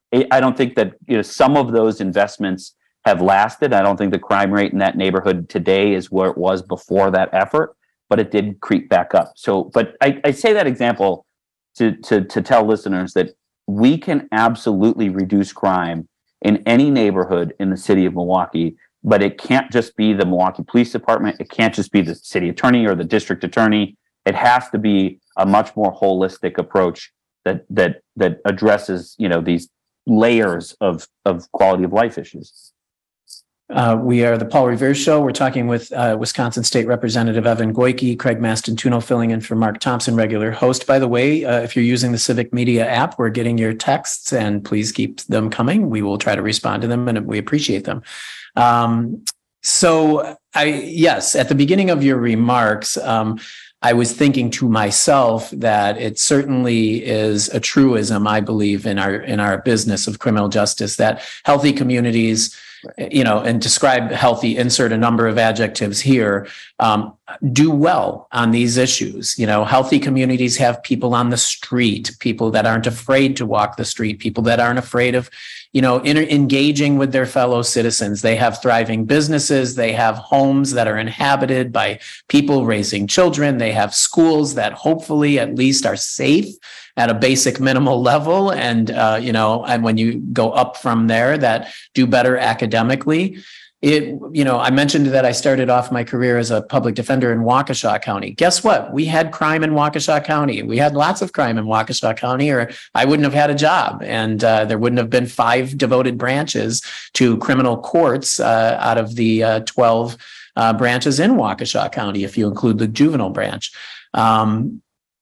[SPEAKER 25] I don't think that, you know, some of those investments have lasted. I don't think the crime rate in that neighborhood today is where it was before that effort, but it did creep back up. So, but I, I say that example to, to, to tell listeners that we can absolutely reduce crime in any neighborhood in the city of Milwaukee, but it can't just be the Milwaukee Police Department. It can't just be the city attorney or the district attorney. It has to be a much more holistic approach that, that, that addresses, you know, these layers of, of quality of life issues.
[SPEAKER 24] Uh, we are the Paul Revere Show. We're talking with uh, Wisconsin State Representative Evan Goyke, Craig Mastantuono filling in for Mark Thompson, regular host. By the way, uh, if you're using the Civic Media app, we're getting your texts, and please keep them coming. We will try to respond to them, and we appreciate them. Um, So I, yes, at the beginning of your remarks, um, I was thinking to myself that it certainly is a truism, I believe, in our in our business of criminal justice, that healthy communities, you know, and describe healthy, insert a number of adjectives here, um, do well on these issues. You know, healthy communities have people on the street, people that aren't afraid to walk the street, people that aren't afraid of, you know, inter- engaging with their fellow citizens. They have thriving businesses. They have homes that are inhabited by people raising children. They have schools that hopefully at least are safe at a basic minimal level. And, uh, you know, and when you go up from there, that do better academically. It, you know, I mentioned that I started off my career as a public defender in Waukesha County. Guess what? We had crime in Waukesha County. We had lots of crime in Waukesha County, or I wouldn't have had a job. And uh, there wouldn't have been five devoted branches to criminal courts uh, out of the uh, twelve uh, branches in Waukesha County, if you include the juvenile branch. Um,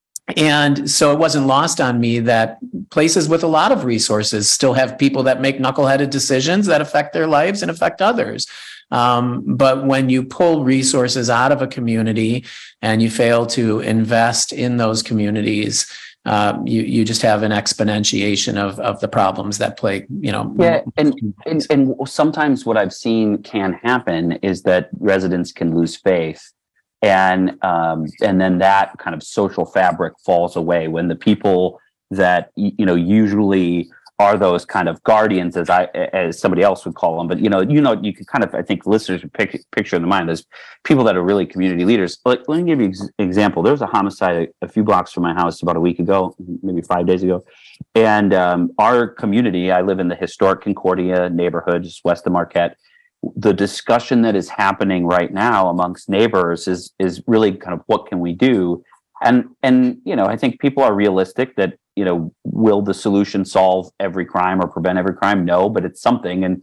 [SPEAKER 24] And so it wasn't lost on me that places with a lot of resources still have people that make knuckleheaded decisions that affect their lives and affect others. Um, but when you pull resources out of a community and you fail to invest in those communities, um, you you just have an exponentiation of of the problems that plague, you know.
[SPEAKER 25] Yeah, and, and and sometimes what I've seen can happen is that residents can lose faith. And um, and then that kind of social fabric falls away when the people that, you know, usually are those kind of guardians, as I as somebody else would call them. But, you know, you know, you can kind of, I think listeners would pick, picture in the mind, there's people that are really community leaders. Like, let me give you an example. There was a homicide a, a few blocks from my house about a week ago, maybe five days ago. And um, our community, I live in the historic Concordia neighborhood, just west of Marquette. The discussion that is happening right now amongst neighbors is is really kind of what can we do? And, and you know, I think people are realistic that, you know, will the solution solve every crime or prevent every crime? No, but it's something. And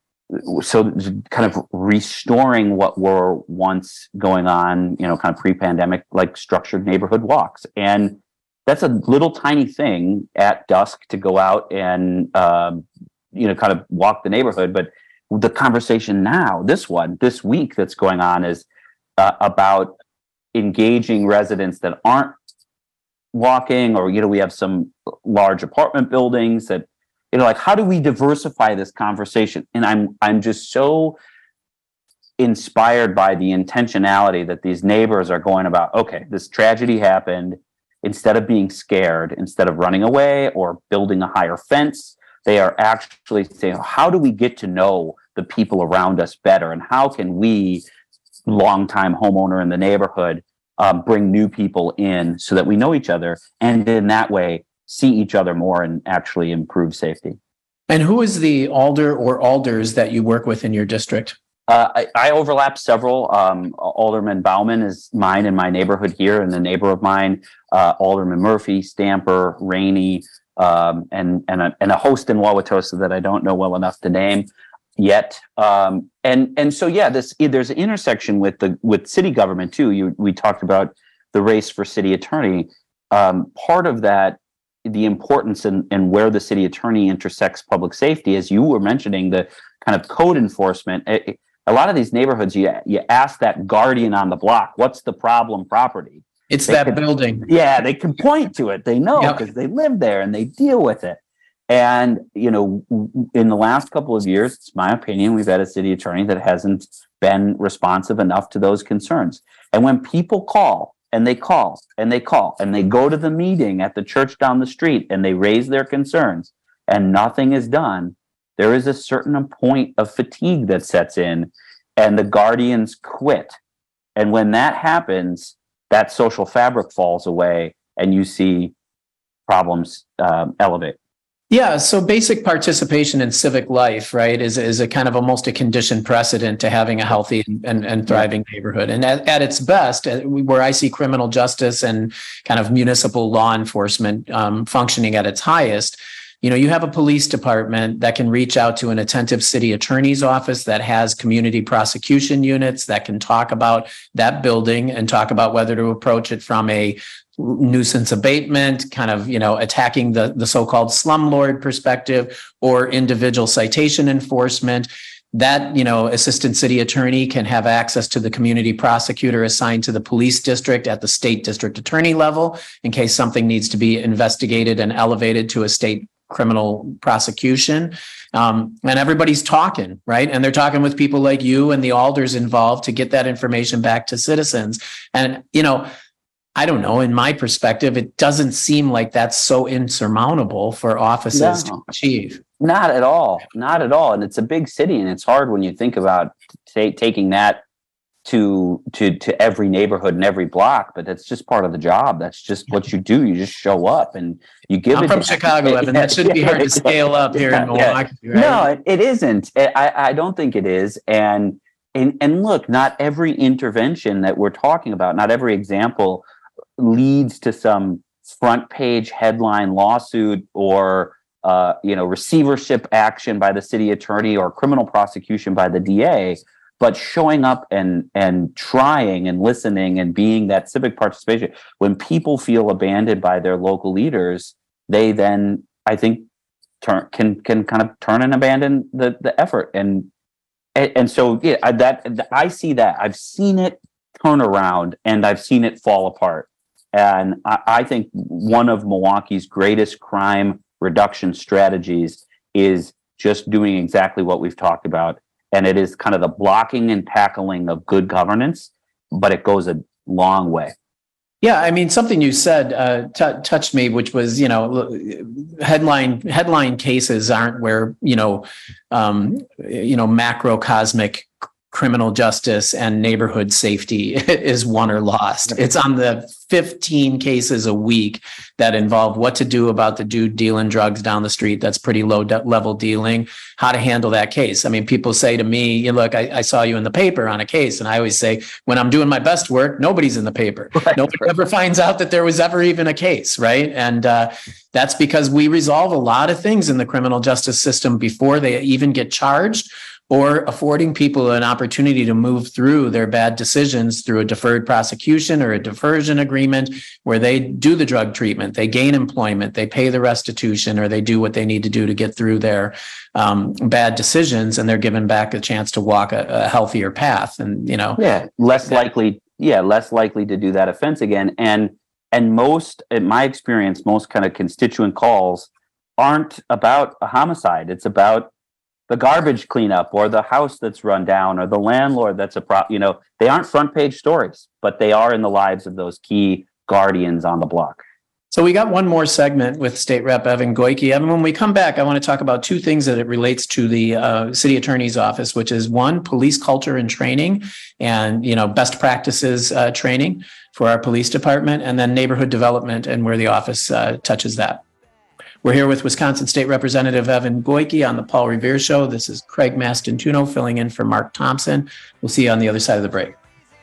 [SPEAKER 25] so kind of restoring what were once going on, you know, kind of pre-pandemic, like structured neighborhood walks. And that's a little tiny thing at dusk to go out and, um, you know, kind of walk the neighborhood. But the conversation now, this one, this week that's going on is uh, about engaging residents that aren't walking, or, you know, we have some large apartment buildings that, you know, like, how do we diversify this conversation? And I'm, I'm just so inspired by the intentionality that these neighbors are going about, okay, this tragedy happened. Instead of being scared, instead of running away or building a higher fence, they are actually saying, how do we get to know the people around us better? And how can we, longtime homeowner in the neighborhood, um, bring new people in so that we know each other, and in that way see each other more and actually improve safety?
[SPEAKER 24] And who is the alder or alders that you work with in your district?
[SPEAKER 25] Uh, I, I overlap several. Um, Alderman Bauman is mine in my neighborhood here, and a neighbor of mine, uh, Alderman Murphy, Stamper, Rainey, um, and and a, and a host in Wauwatosa that I don't know well enough to name yet. Um, and and so yeah, this there's an intersection with the with city government too. You we talked about the race for city attorney. Um, part of that, the importance and and where the city attorney intersects public safety, as you were mentioning, the kind of code enforcement. It, a lot of these neighborhoods, you you ask that guardian on the block, what's the problem property?
[SPEAKER 24] It's
[SPEAKER 25] they
[SPEAKER 24] that
[SPEAKER 25] can,
[SPEAKER 24] building.
[SPEAKER 25] Yeah, they can point to it. They know because yep. they live there and they deal with it. And, you know, in the last couple of years, it's my opinion, we've had a city attorney that hasn't been responsive enough to those concerns. And when people call and they call and they call and they go to the meeting at the church down the street and they raise their concerns and nothing is done, there is a certain point of fatigue that sets in and the guardians quit. And when that happens, that social fabric falls away and you see problems um, elevate.
[SPEAKER 24] Yeah, so basic participation in civic life, right, is is a kind of almost a conditioned precedent to having a healthy and, and thriving neighborhood. And at, at its best, where I see criminal justice and kind of municipal law enforcement um, functioning at its highest, you know, you have a police department that can reach out to an attentive city attorney's office that has community prosecution units that can talk about that building and talk about whether to approach it from a nuisance abatement, kind of, you know, attacking the, the so-called slumlord perspective, or individual citation enforcement. that, you know, assistant city attorney can have access to the community prosecutor assigned to the police district at the state district attorney level in case something needs to be investigated and elevated to a state criminal prosecution. Um, and everybody's talking, right? And they're talking with people like you and the alders involved to get that information back to citizens. And, you know, I don't know, in my perspective, it doesn't seem like that's so insurmountable for offices no, to achieve.
[SPEAKER 25] Not at all. Not at all. And it's a big city, and it's hard when you think about t- taking that to to to every neighborhood and every block, but that's just part of the job. That's just what you do. You just show up and you give
[SPEAKER 24] I'm
[SPEAKER 25] it
[SPEAKER 24] from
[SPEAKER 25] to
[SPEAKER 24] Chicago, Evan. That shouldn't be hard to scale up here in Milwaukee,
[SPEAKER 25] yeah.
[SPEAKER 24] right?
[SPEAKER 25] No, it, it isn't. I, I don't think it is. And, and and look, not every intervention that we're talking about, not every example leads to some front page headline lawsuit or uh, you know, receivership action by the city attorney or criminal prosecution by the D A. But showing up and and trying and listening and being that civic participation, when people feel abandoned by their local leaders, they then, I think, turn can can kind of turn and abandon the the effort. And and, and so yeah, I, that I see that. I've seen it turn around and I've seen it fall apart. And I, I think one of Milwaukee's greatest crime reduction strategies is just doing exactly what we've talked about. And it is kind of the blocking and tackling of good governance, but it goes a long way.
[SPEAKER 24] Yeah, I mean, something you said uh, t- touched me, which was, you know, headline headline cases aren't where, you know, um, you know, macrocosmic criminal justice and neighborhood safety is won or lost. It's on the fifteen cases a week that involve what to do about the dude dealing drugs down the street. That's pretty low de- level dealing, how to handle that case. I mean, people say to me, you look, I, I saw you in the paper on a case. And I always say, when I'm doing my best work, nobody's in the paper. Right. Nobody ever finds out that there was ever even a case, right? And uh, that's because we resolve a lot of things in the criminal justice system before they even get charged, or affording people an opportunity to move through their bad decisions through a deferred prosecution or a diversion agreement where they do the drug treatment, they gain employment, they pay the restitution, or they do what they need to do to get through their um, bad decisions, and they're given back a chance to walk a, a healthier path. And, you know,
[SPEAKER 25] yeah, less likely, yeah, less likely to do that offense again. And and most, in my experience, most kind of constituent calls aren't about a homicide. It's about the garbage cleanup or the house that's run down or the landlord that's a prop. You know, they aren't front page stories, but they are in the lives of those key guardians on the block.
[SPEAKER 24] So we got one more segment with State Rep Evan Goyke. Evan, when we come back, I want to talk about two things that it relates to the uh, city attorney's office, which is one, police culture and training, and, you know, best practices uh, training for our police department, and then neighborhood development and where the office uh, touches that. We're here with Wisconsin State Representative Evan Goyke on the Paul Revere Show. This is Craig Mastantuono filling in for Mark Thompson. We'll see you on the other side of the break.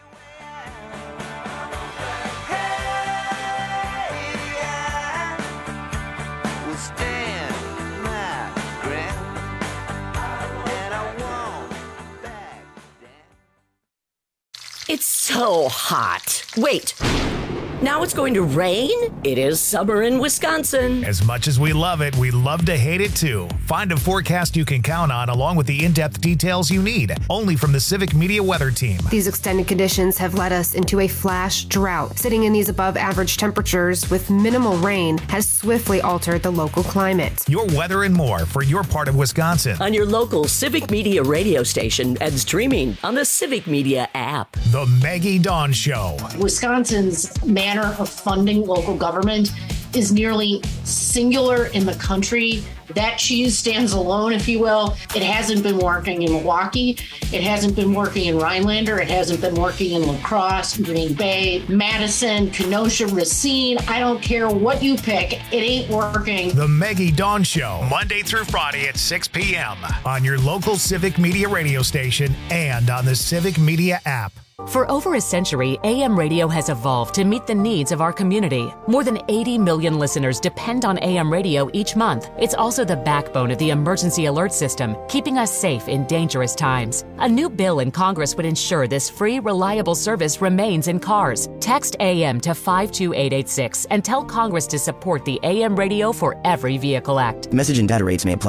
[SPEAKER 32] It's so hot. Wait. Now it's going to rain? It is summer in Wisconsin.
[SPEAKER 6] As much as we love it, we love to hate it too. Find a forecast you can count on along with the in-depth details you need, only from the Civic Media Weather Team.
[SPEAKER 33] These extended conditions have led us into a flash drought. Sitting in these above average temperatures with minimal rain has swiftly altered the local climate.
[SPEAKER 6] Your weather and more for your part of Wisconsin.
[SPEAKER 32] On your local Civic Media radio station and streaming on the Civic Media app.
[SPEAKER 6] The Maggie Dawn Show.
[SPEAKER 1] Wisconsin's manner of funding local government is nearly singular in the country. That cheese stands alone, if you will. It hasn't been working in Milwaukee. It hasn't been working in Rhinelander. It hasn't been working in La Crosse, Green Bay, Madison, Kenosha, Racine. I don't care what you pick. It ain't working.
[SPEAKER 6] The Maggie Dawn Show, Monday through Friday at six p.m. on your local Civic Media radio station and on the Civic Media app.
[SPEAKER 29] For over a century, A M radio has evolved to meet the needs of our community. More than eighty million listeners depend on A M radio each month. It's also the backbone of the emergency alert system, keeping us safe in dangerous times. A new bill in Congress would ensure this free, reliable service remains in cars. Text A M to five two eight eight six and tell Congress to support the A M Radio for Every Vehicle Act.
[SPEAKER 30] Message and data rates may apply.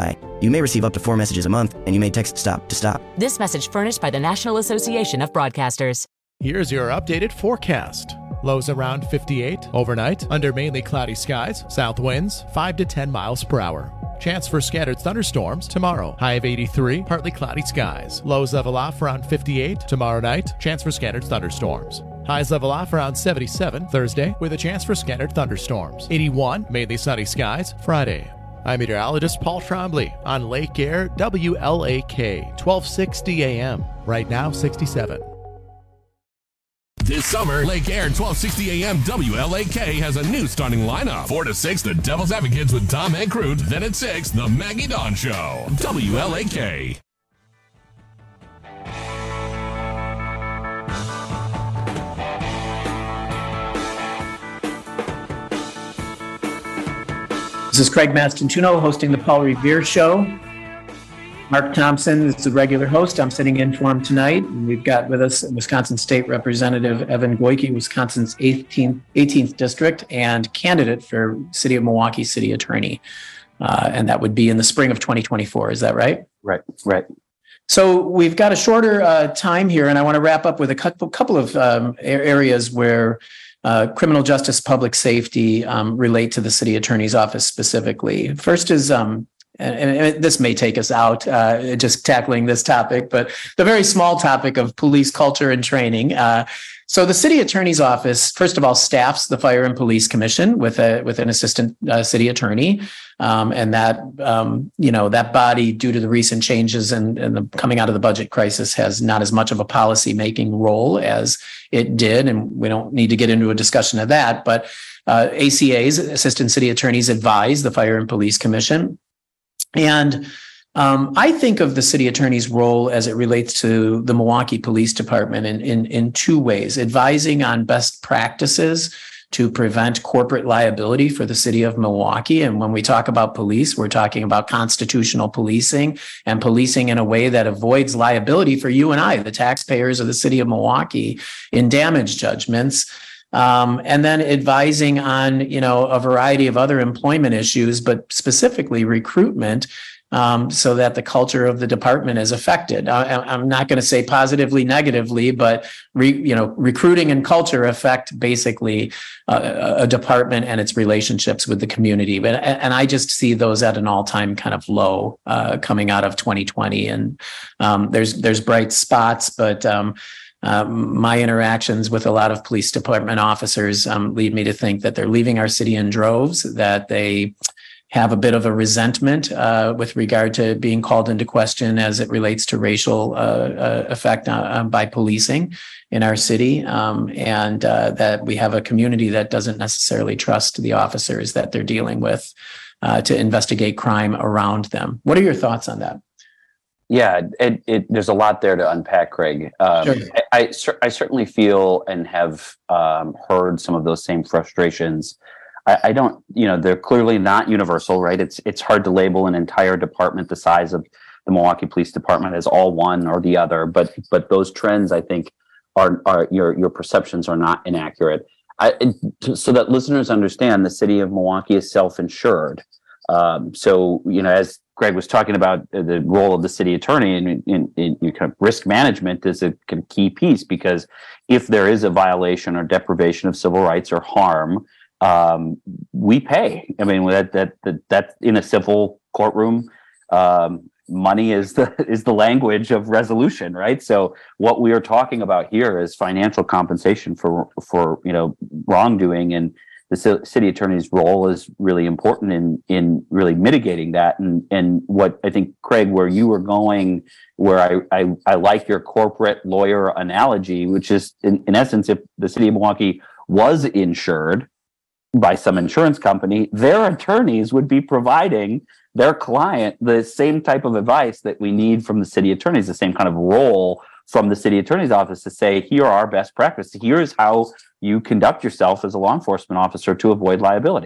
[SPEAKER 30] You may receive up to four messages a month, and you may text STOP to stop.
[SPEAKER 29] This message furnished by the National Association of Broadcasters.
[SPEAKER 2] Here's your updated forecast. Lows around fifty-eight overnight, under mainly cloudy skies, south winds five to ten miles per hour. Chance for scattered thunderstorms tomorrow. High of eighty-three, partly cloudy skies. Lows level off around fifty-eight. Tomorrow night, chance for scattered thunderstorms. Highs level off around seventy-seven Thursday, with a chance for scattered thunderstorms. eighty-one, mainly sunny skies Friday. I'm meteorologist Paul Trombley on Lake Air W L A K, twelve sixty A M. Right now, sixty-seven.
[SPEAKER 3] This summer, Lake Air twelve sixty A M W L A K has a new starting lineup. four to six, The Devil's Advocates with Tom Ancrute. Then at six, The Maggie Dawn Show. W L A K.
[SPEAKER 24] This is Craig Mastantuono hosting the Paul Revere Show. Mark Thompson is the regular host. I'm sitting in for him tonight. And we've got with us Wisconsin State Representative Evan Goyke, Wisconsin's eighteenth, eighteenth District, and candidate for City of Milwaukee City Attorney. Uh, and that would be in the spring of twenty twenty-four. Is that right?
[SPEAKER 25] Right, right.
[SPEAKER 24] So we've got a shorter uh, time here, and I want to wrap up with a couple, couple of um, areas where uh, criminal justice, public safety um, relate to the city attorney's office specifically. First is um, And, and this may take us out, uh, just tackling this topic, but the very small topic of police culture and training. Uh, so the city attorney's office, first of all, staffs the Fire and Police Commission with a with an assistant uh, city attorney, um, and that um, you know that body, due to the recent changes and, and the coming out of the budget crisis, has not as much of a policy making role as it did, and we don't need to get into a discussion of that. But uh, A C As, assistant city attorneys, advise the Fire and Police Commission. And um, I think of the city attorney's role as it relates to the Milwaukee Police Department in, in, in two ways: advising on best practices to prevent corporate liability for the city of Milwaukee. And when we talk about police, we're talking about constitutional policing and policing in a way that avoids liability for you and I, the taxpayers of the city of Milwaukee, in damage judgments. Um, and then advising on, you know, a variety of other employment issues, but specifically recruitment, um, so that the culture of the department is affected. I, I'm not going to say positively, negatively, but re, you know, recruiting and culture affect basically uh, a department and its relationships with the community. But and I just see those at an all-time kind of low uh, coming out of twenty twenty. And um, there's there's bright spots, but um, Um, my interactions with a lot of police department officers um, lead me to think that they're leaving our city in droves, that they have a bit of a resentment uh, with regard to being called into question as it relates to racial uh, uh, effect uh, by policing in our city, um, and uh, that we have a community that doesn't necessarily trust the officers that they're dealing with uh, to investigate crime around them. What are your thoughts on that?
[SPEAKER 25] Yeah, it, it, there's a lot there to unpack, Craig. Um,
[SPEAKER 24] Sure.
[SPEAKER 25] I, I, I certainly feel and have um, heard some of those same frustrations. I, I don't, you know, they're clearly not universal, right? It's it's hard to label an entire department the size of the Milwaukee Police Department as all one or the other, but but those trends, I think, are are your your perceptions are not inaccurate. I, so that listeners understand, the city of Milwaukee is self-insured. Um, so, you know, as Greg was talking about the role of the city attorney in, in, in, in kind of risk management is a key piece, because if there is a violation or deprivation of civil rights or harm, um, we pay. I mean, that that that, that in a civil courtroom, um, money is the is the language of resolution, right? So what we are talking about here is financial compensation for for you know wrongdoing, and the city attorney's role is really important in in really mitigating that. And and what I think, Craig, where you were going, where I I, I like your corporate lawyer analogy, which is in, in essence, if the city of Milwaukee was insured by some insurance company, their attorneys would be providing their client the same type of advice that we need from the city attorneys, the same kind of role from the city attorney's office to say, here are our best practices. Here's how you conduct yourself as a law enforcement officer to avoid liability.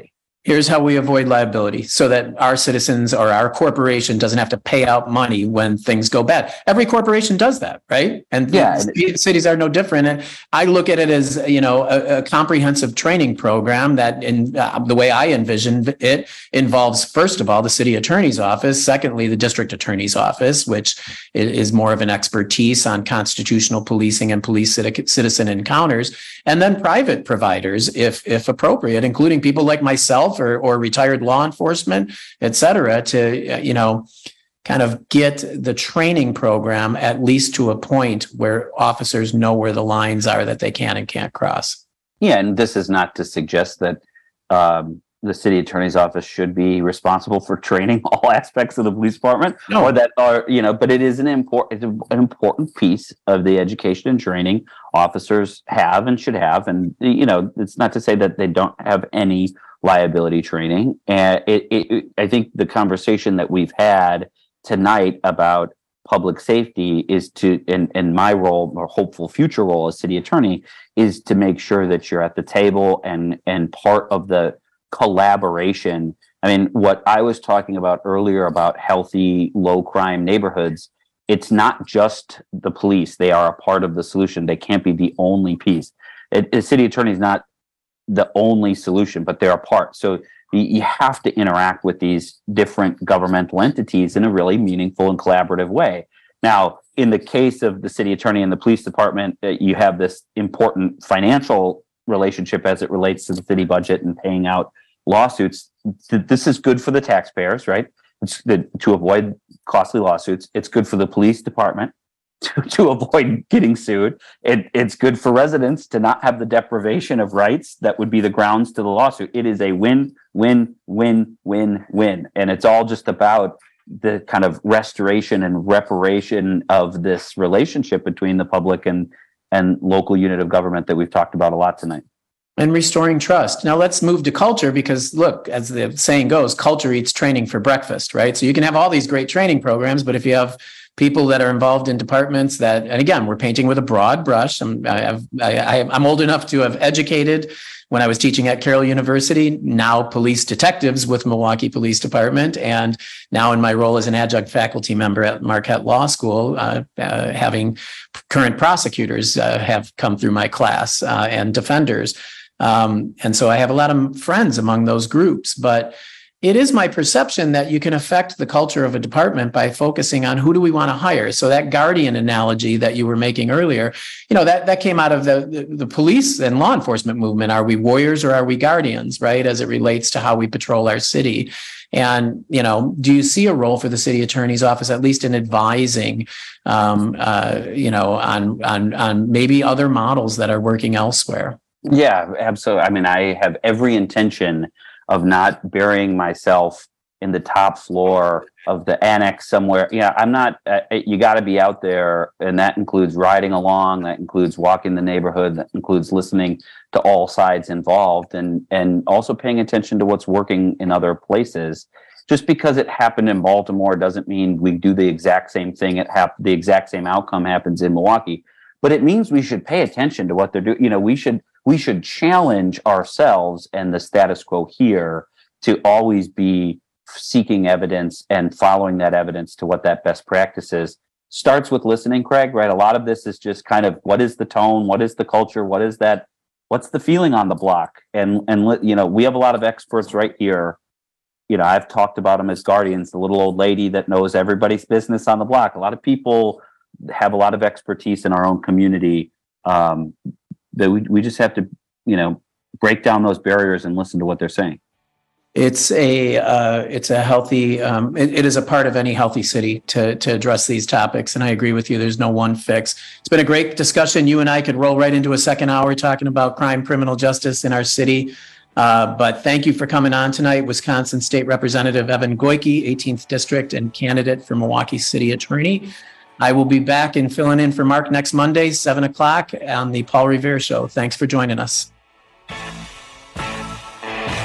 [SPEAKER 24] Here's how we avoid liability so that our citizens or our corporation doesn't have to pay out money when things go bad. Every corporation does that, right? And yeah, cities are no different. And I look at it as, you know, a, a comprehensive training program that, in uh, the way I envision it, involves, first of all, the city attorney's office. Secondly, the district attorney's office, which is more of an expertise on constitutional policing and police citizen encounters. And then private providers, if if appropriate, including people like myself, Or, or retired law enforcement, et cetera, to, you know, kind of get the training program at least to a point where officers know where the lines are that they can and can't cross.
[SPEAKER 25] Yeah, and this is not to suggest that um, the city attorney's office should be responsible for training all aspects of the police department, no. or that are, you know, but it is an important, an important piece of the education and training officers have and should have. And, you know, it's not to say that they don't have any liability training. And it, it, it, I think the conversation that we've had tonight about public safety is to, in, in my role or hopeful future role as city attorney, is to make sure that you're at the table and, and part of the collaboration. I mean, what I was talking about earlier about healthy, low crime neighborhoods, it's not just the police. They are a part of the solution. They can't be the only piece. It, the city attorney is not the only solution, but they're a part. So you have to interact with these different governmental entities in a really meaningful and collaborative way. Now, in the case of the city attorney and the police department, you have this important financial relationship as it relates to the city budget and paying out lawsuits. This is good for the taxpayers, right? It's good to avoid costly lawsuits. It's good for the police department to, to avoid getting sued. It, it's good for residents to not have the deprivation of rights that would be the grounds to the lawsuit. It is a win, win, win, win, win. And it's all just about the kind of restoration and reparation of this relationship between the public and, and local unit of government that we've talked about a lot tonight.
[SPEAKER 24] And restoring trust. Now let's move to culture because, look, as the saying goes, culture eats training for breakfast, right? So you can have all these great training programs, but if you have people that are involved in departments that, and again, we're painting with a broad brush. I'm, I have, I, I'm old enough to have educated when I was teaching at Carroll University, now police detectives with Milwaukee Police Department, and now in my role as an adjunct faculty member at Marquette Law School, uh, uh, having current prosecutors uh, have come through my class uh, and defenders. Um, and so I have a lot of friends among those groups, but it is my perception that you can affect the culture of a department by focusing on who do we want to hire. So that guardian analogy that you were making earlier, you know, that, that came out of the, the, the police and law enforcement movement. Are we warriors or are we guardians, right? As it relates to how we patrol our city. And, you know, do you see a role for the city attorney's office, at least in advising, um, uh, you know, on, on, on maybe other models that are working elsewhere?
[SPEAKER 25] Yeah, absolutely. I mean, I have every intention of not burying myself in the top floor of the annex somewhere. Yeah, I'm not, uh, you got to be out there. And that includes riding along. That includes walking the neighborhood. That includes listening to all sides involved and, and also paying attention to what's working in other places. Just because it happened in Baltimore doesn't mean we do the exact same thing. It hap- the exact same outcome happens in Milwaukee, but it means we should pay attention to what they're doing. You know, we should, we should challenge ourselves and the status quo here to always be seeking evidence and following that evidence to what that best practice is. Starts with listening, Craig, right? A lot of this is just kind of what is the tone? What is the culture? What is that? What's the feeling on the block? And, and you know, we have a lot of experts right here. You know, I've talked about them as guardians, the little old lady that knows everybody's business on the block. A lot of people have a lot of expertise in our own community. Um, that we we just have to, you know, break down those barriers and listen to what they're saying.
[SPEAKER 24] It's a uh, it's a healthy. Um, it, it is a part of any healthy city to to address these topics. And I agree with you. There's no one fix. It's been a great discussion. You and I could roll right into a second hour talking about crime, criminal justice in our city. Uh, but thank you for coming on tonight, Wisconsin State Representative Evan Goyke, eighteenth District and candidate for Milwaukee City Attorney. I will be back and filling in for Mark next Monday, seven o'clock on the Paul Revere Show. Thanks for joining us.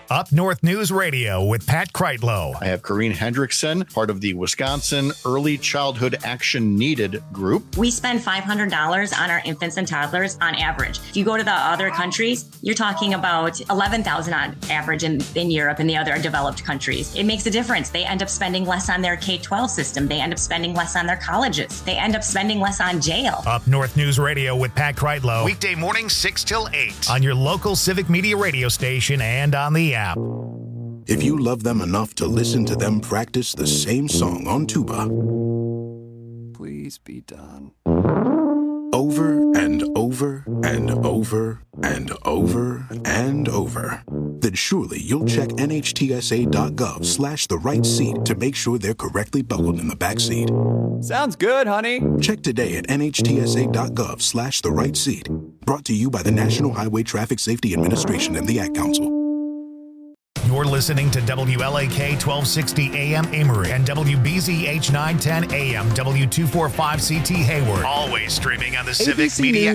[SPEAKER 6] Up North News Radio with Pat Kreitlow.
[SPEAKER 4] I have Corrine Hendrickson, part of the Wisconsin Early Childhood Action Needed group.
[SPEAKER 7] We spend five hundred dollars on our infants and toddlers on average. If you go to the other countries, you're talking about eleven thousand dollars on average in, in Europe and the other developed countries. It makes a difference. They end up spending less on their K twelve system. They end up spending less on their colleges. They end up spending less on jail.
[SPEAKER 6] Up North News Radio with Pat Kreitlow. Weekday mornings six till eight on your local Civic Media radio station and on the app.
[SPEAKER 8] If you love them enough to listen to them practice the same song on tuba,
[SPEAKER 9] please be done.
[SPEAKER 8] Over and over and over and over and over, then surely you'll check N H T S A dot gov slash the right seat to make sure they're correctly buckled in the back seat.
[SPEAKER 9] Sounds good, honey.
[SPEAKER 8] Check today at N H T S A dot gov slash the right seat. Brought to you by the National Highway Traffic Safety Administration and the Ad Council.
[SPEAKER 6] You're listening to W L A K twelve sixty A M Amory and W B Z H nine ten A M W two forty-five C T Hayward. Always streaming on the Civic Media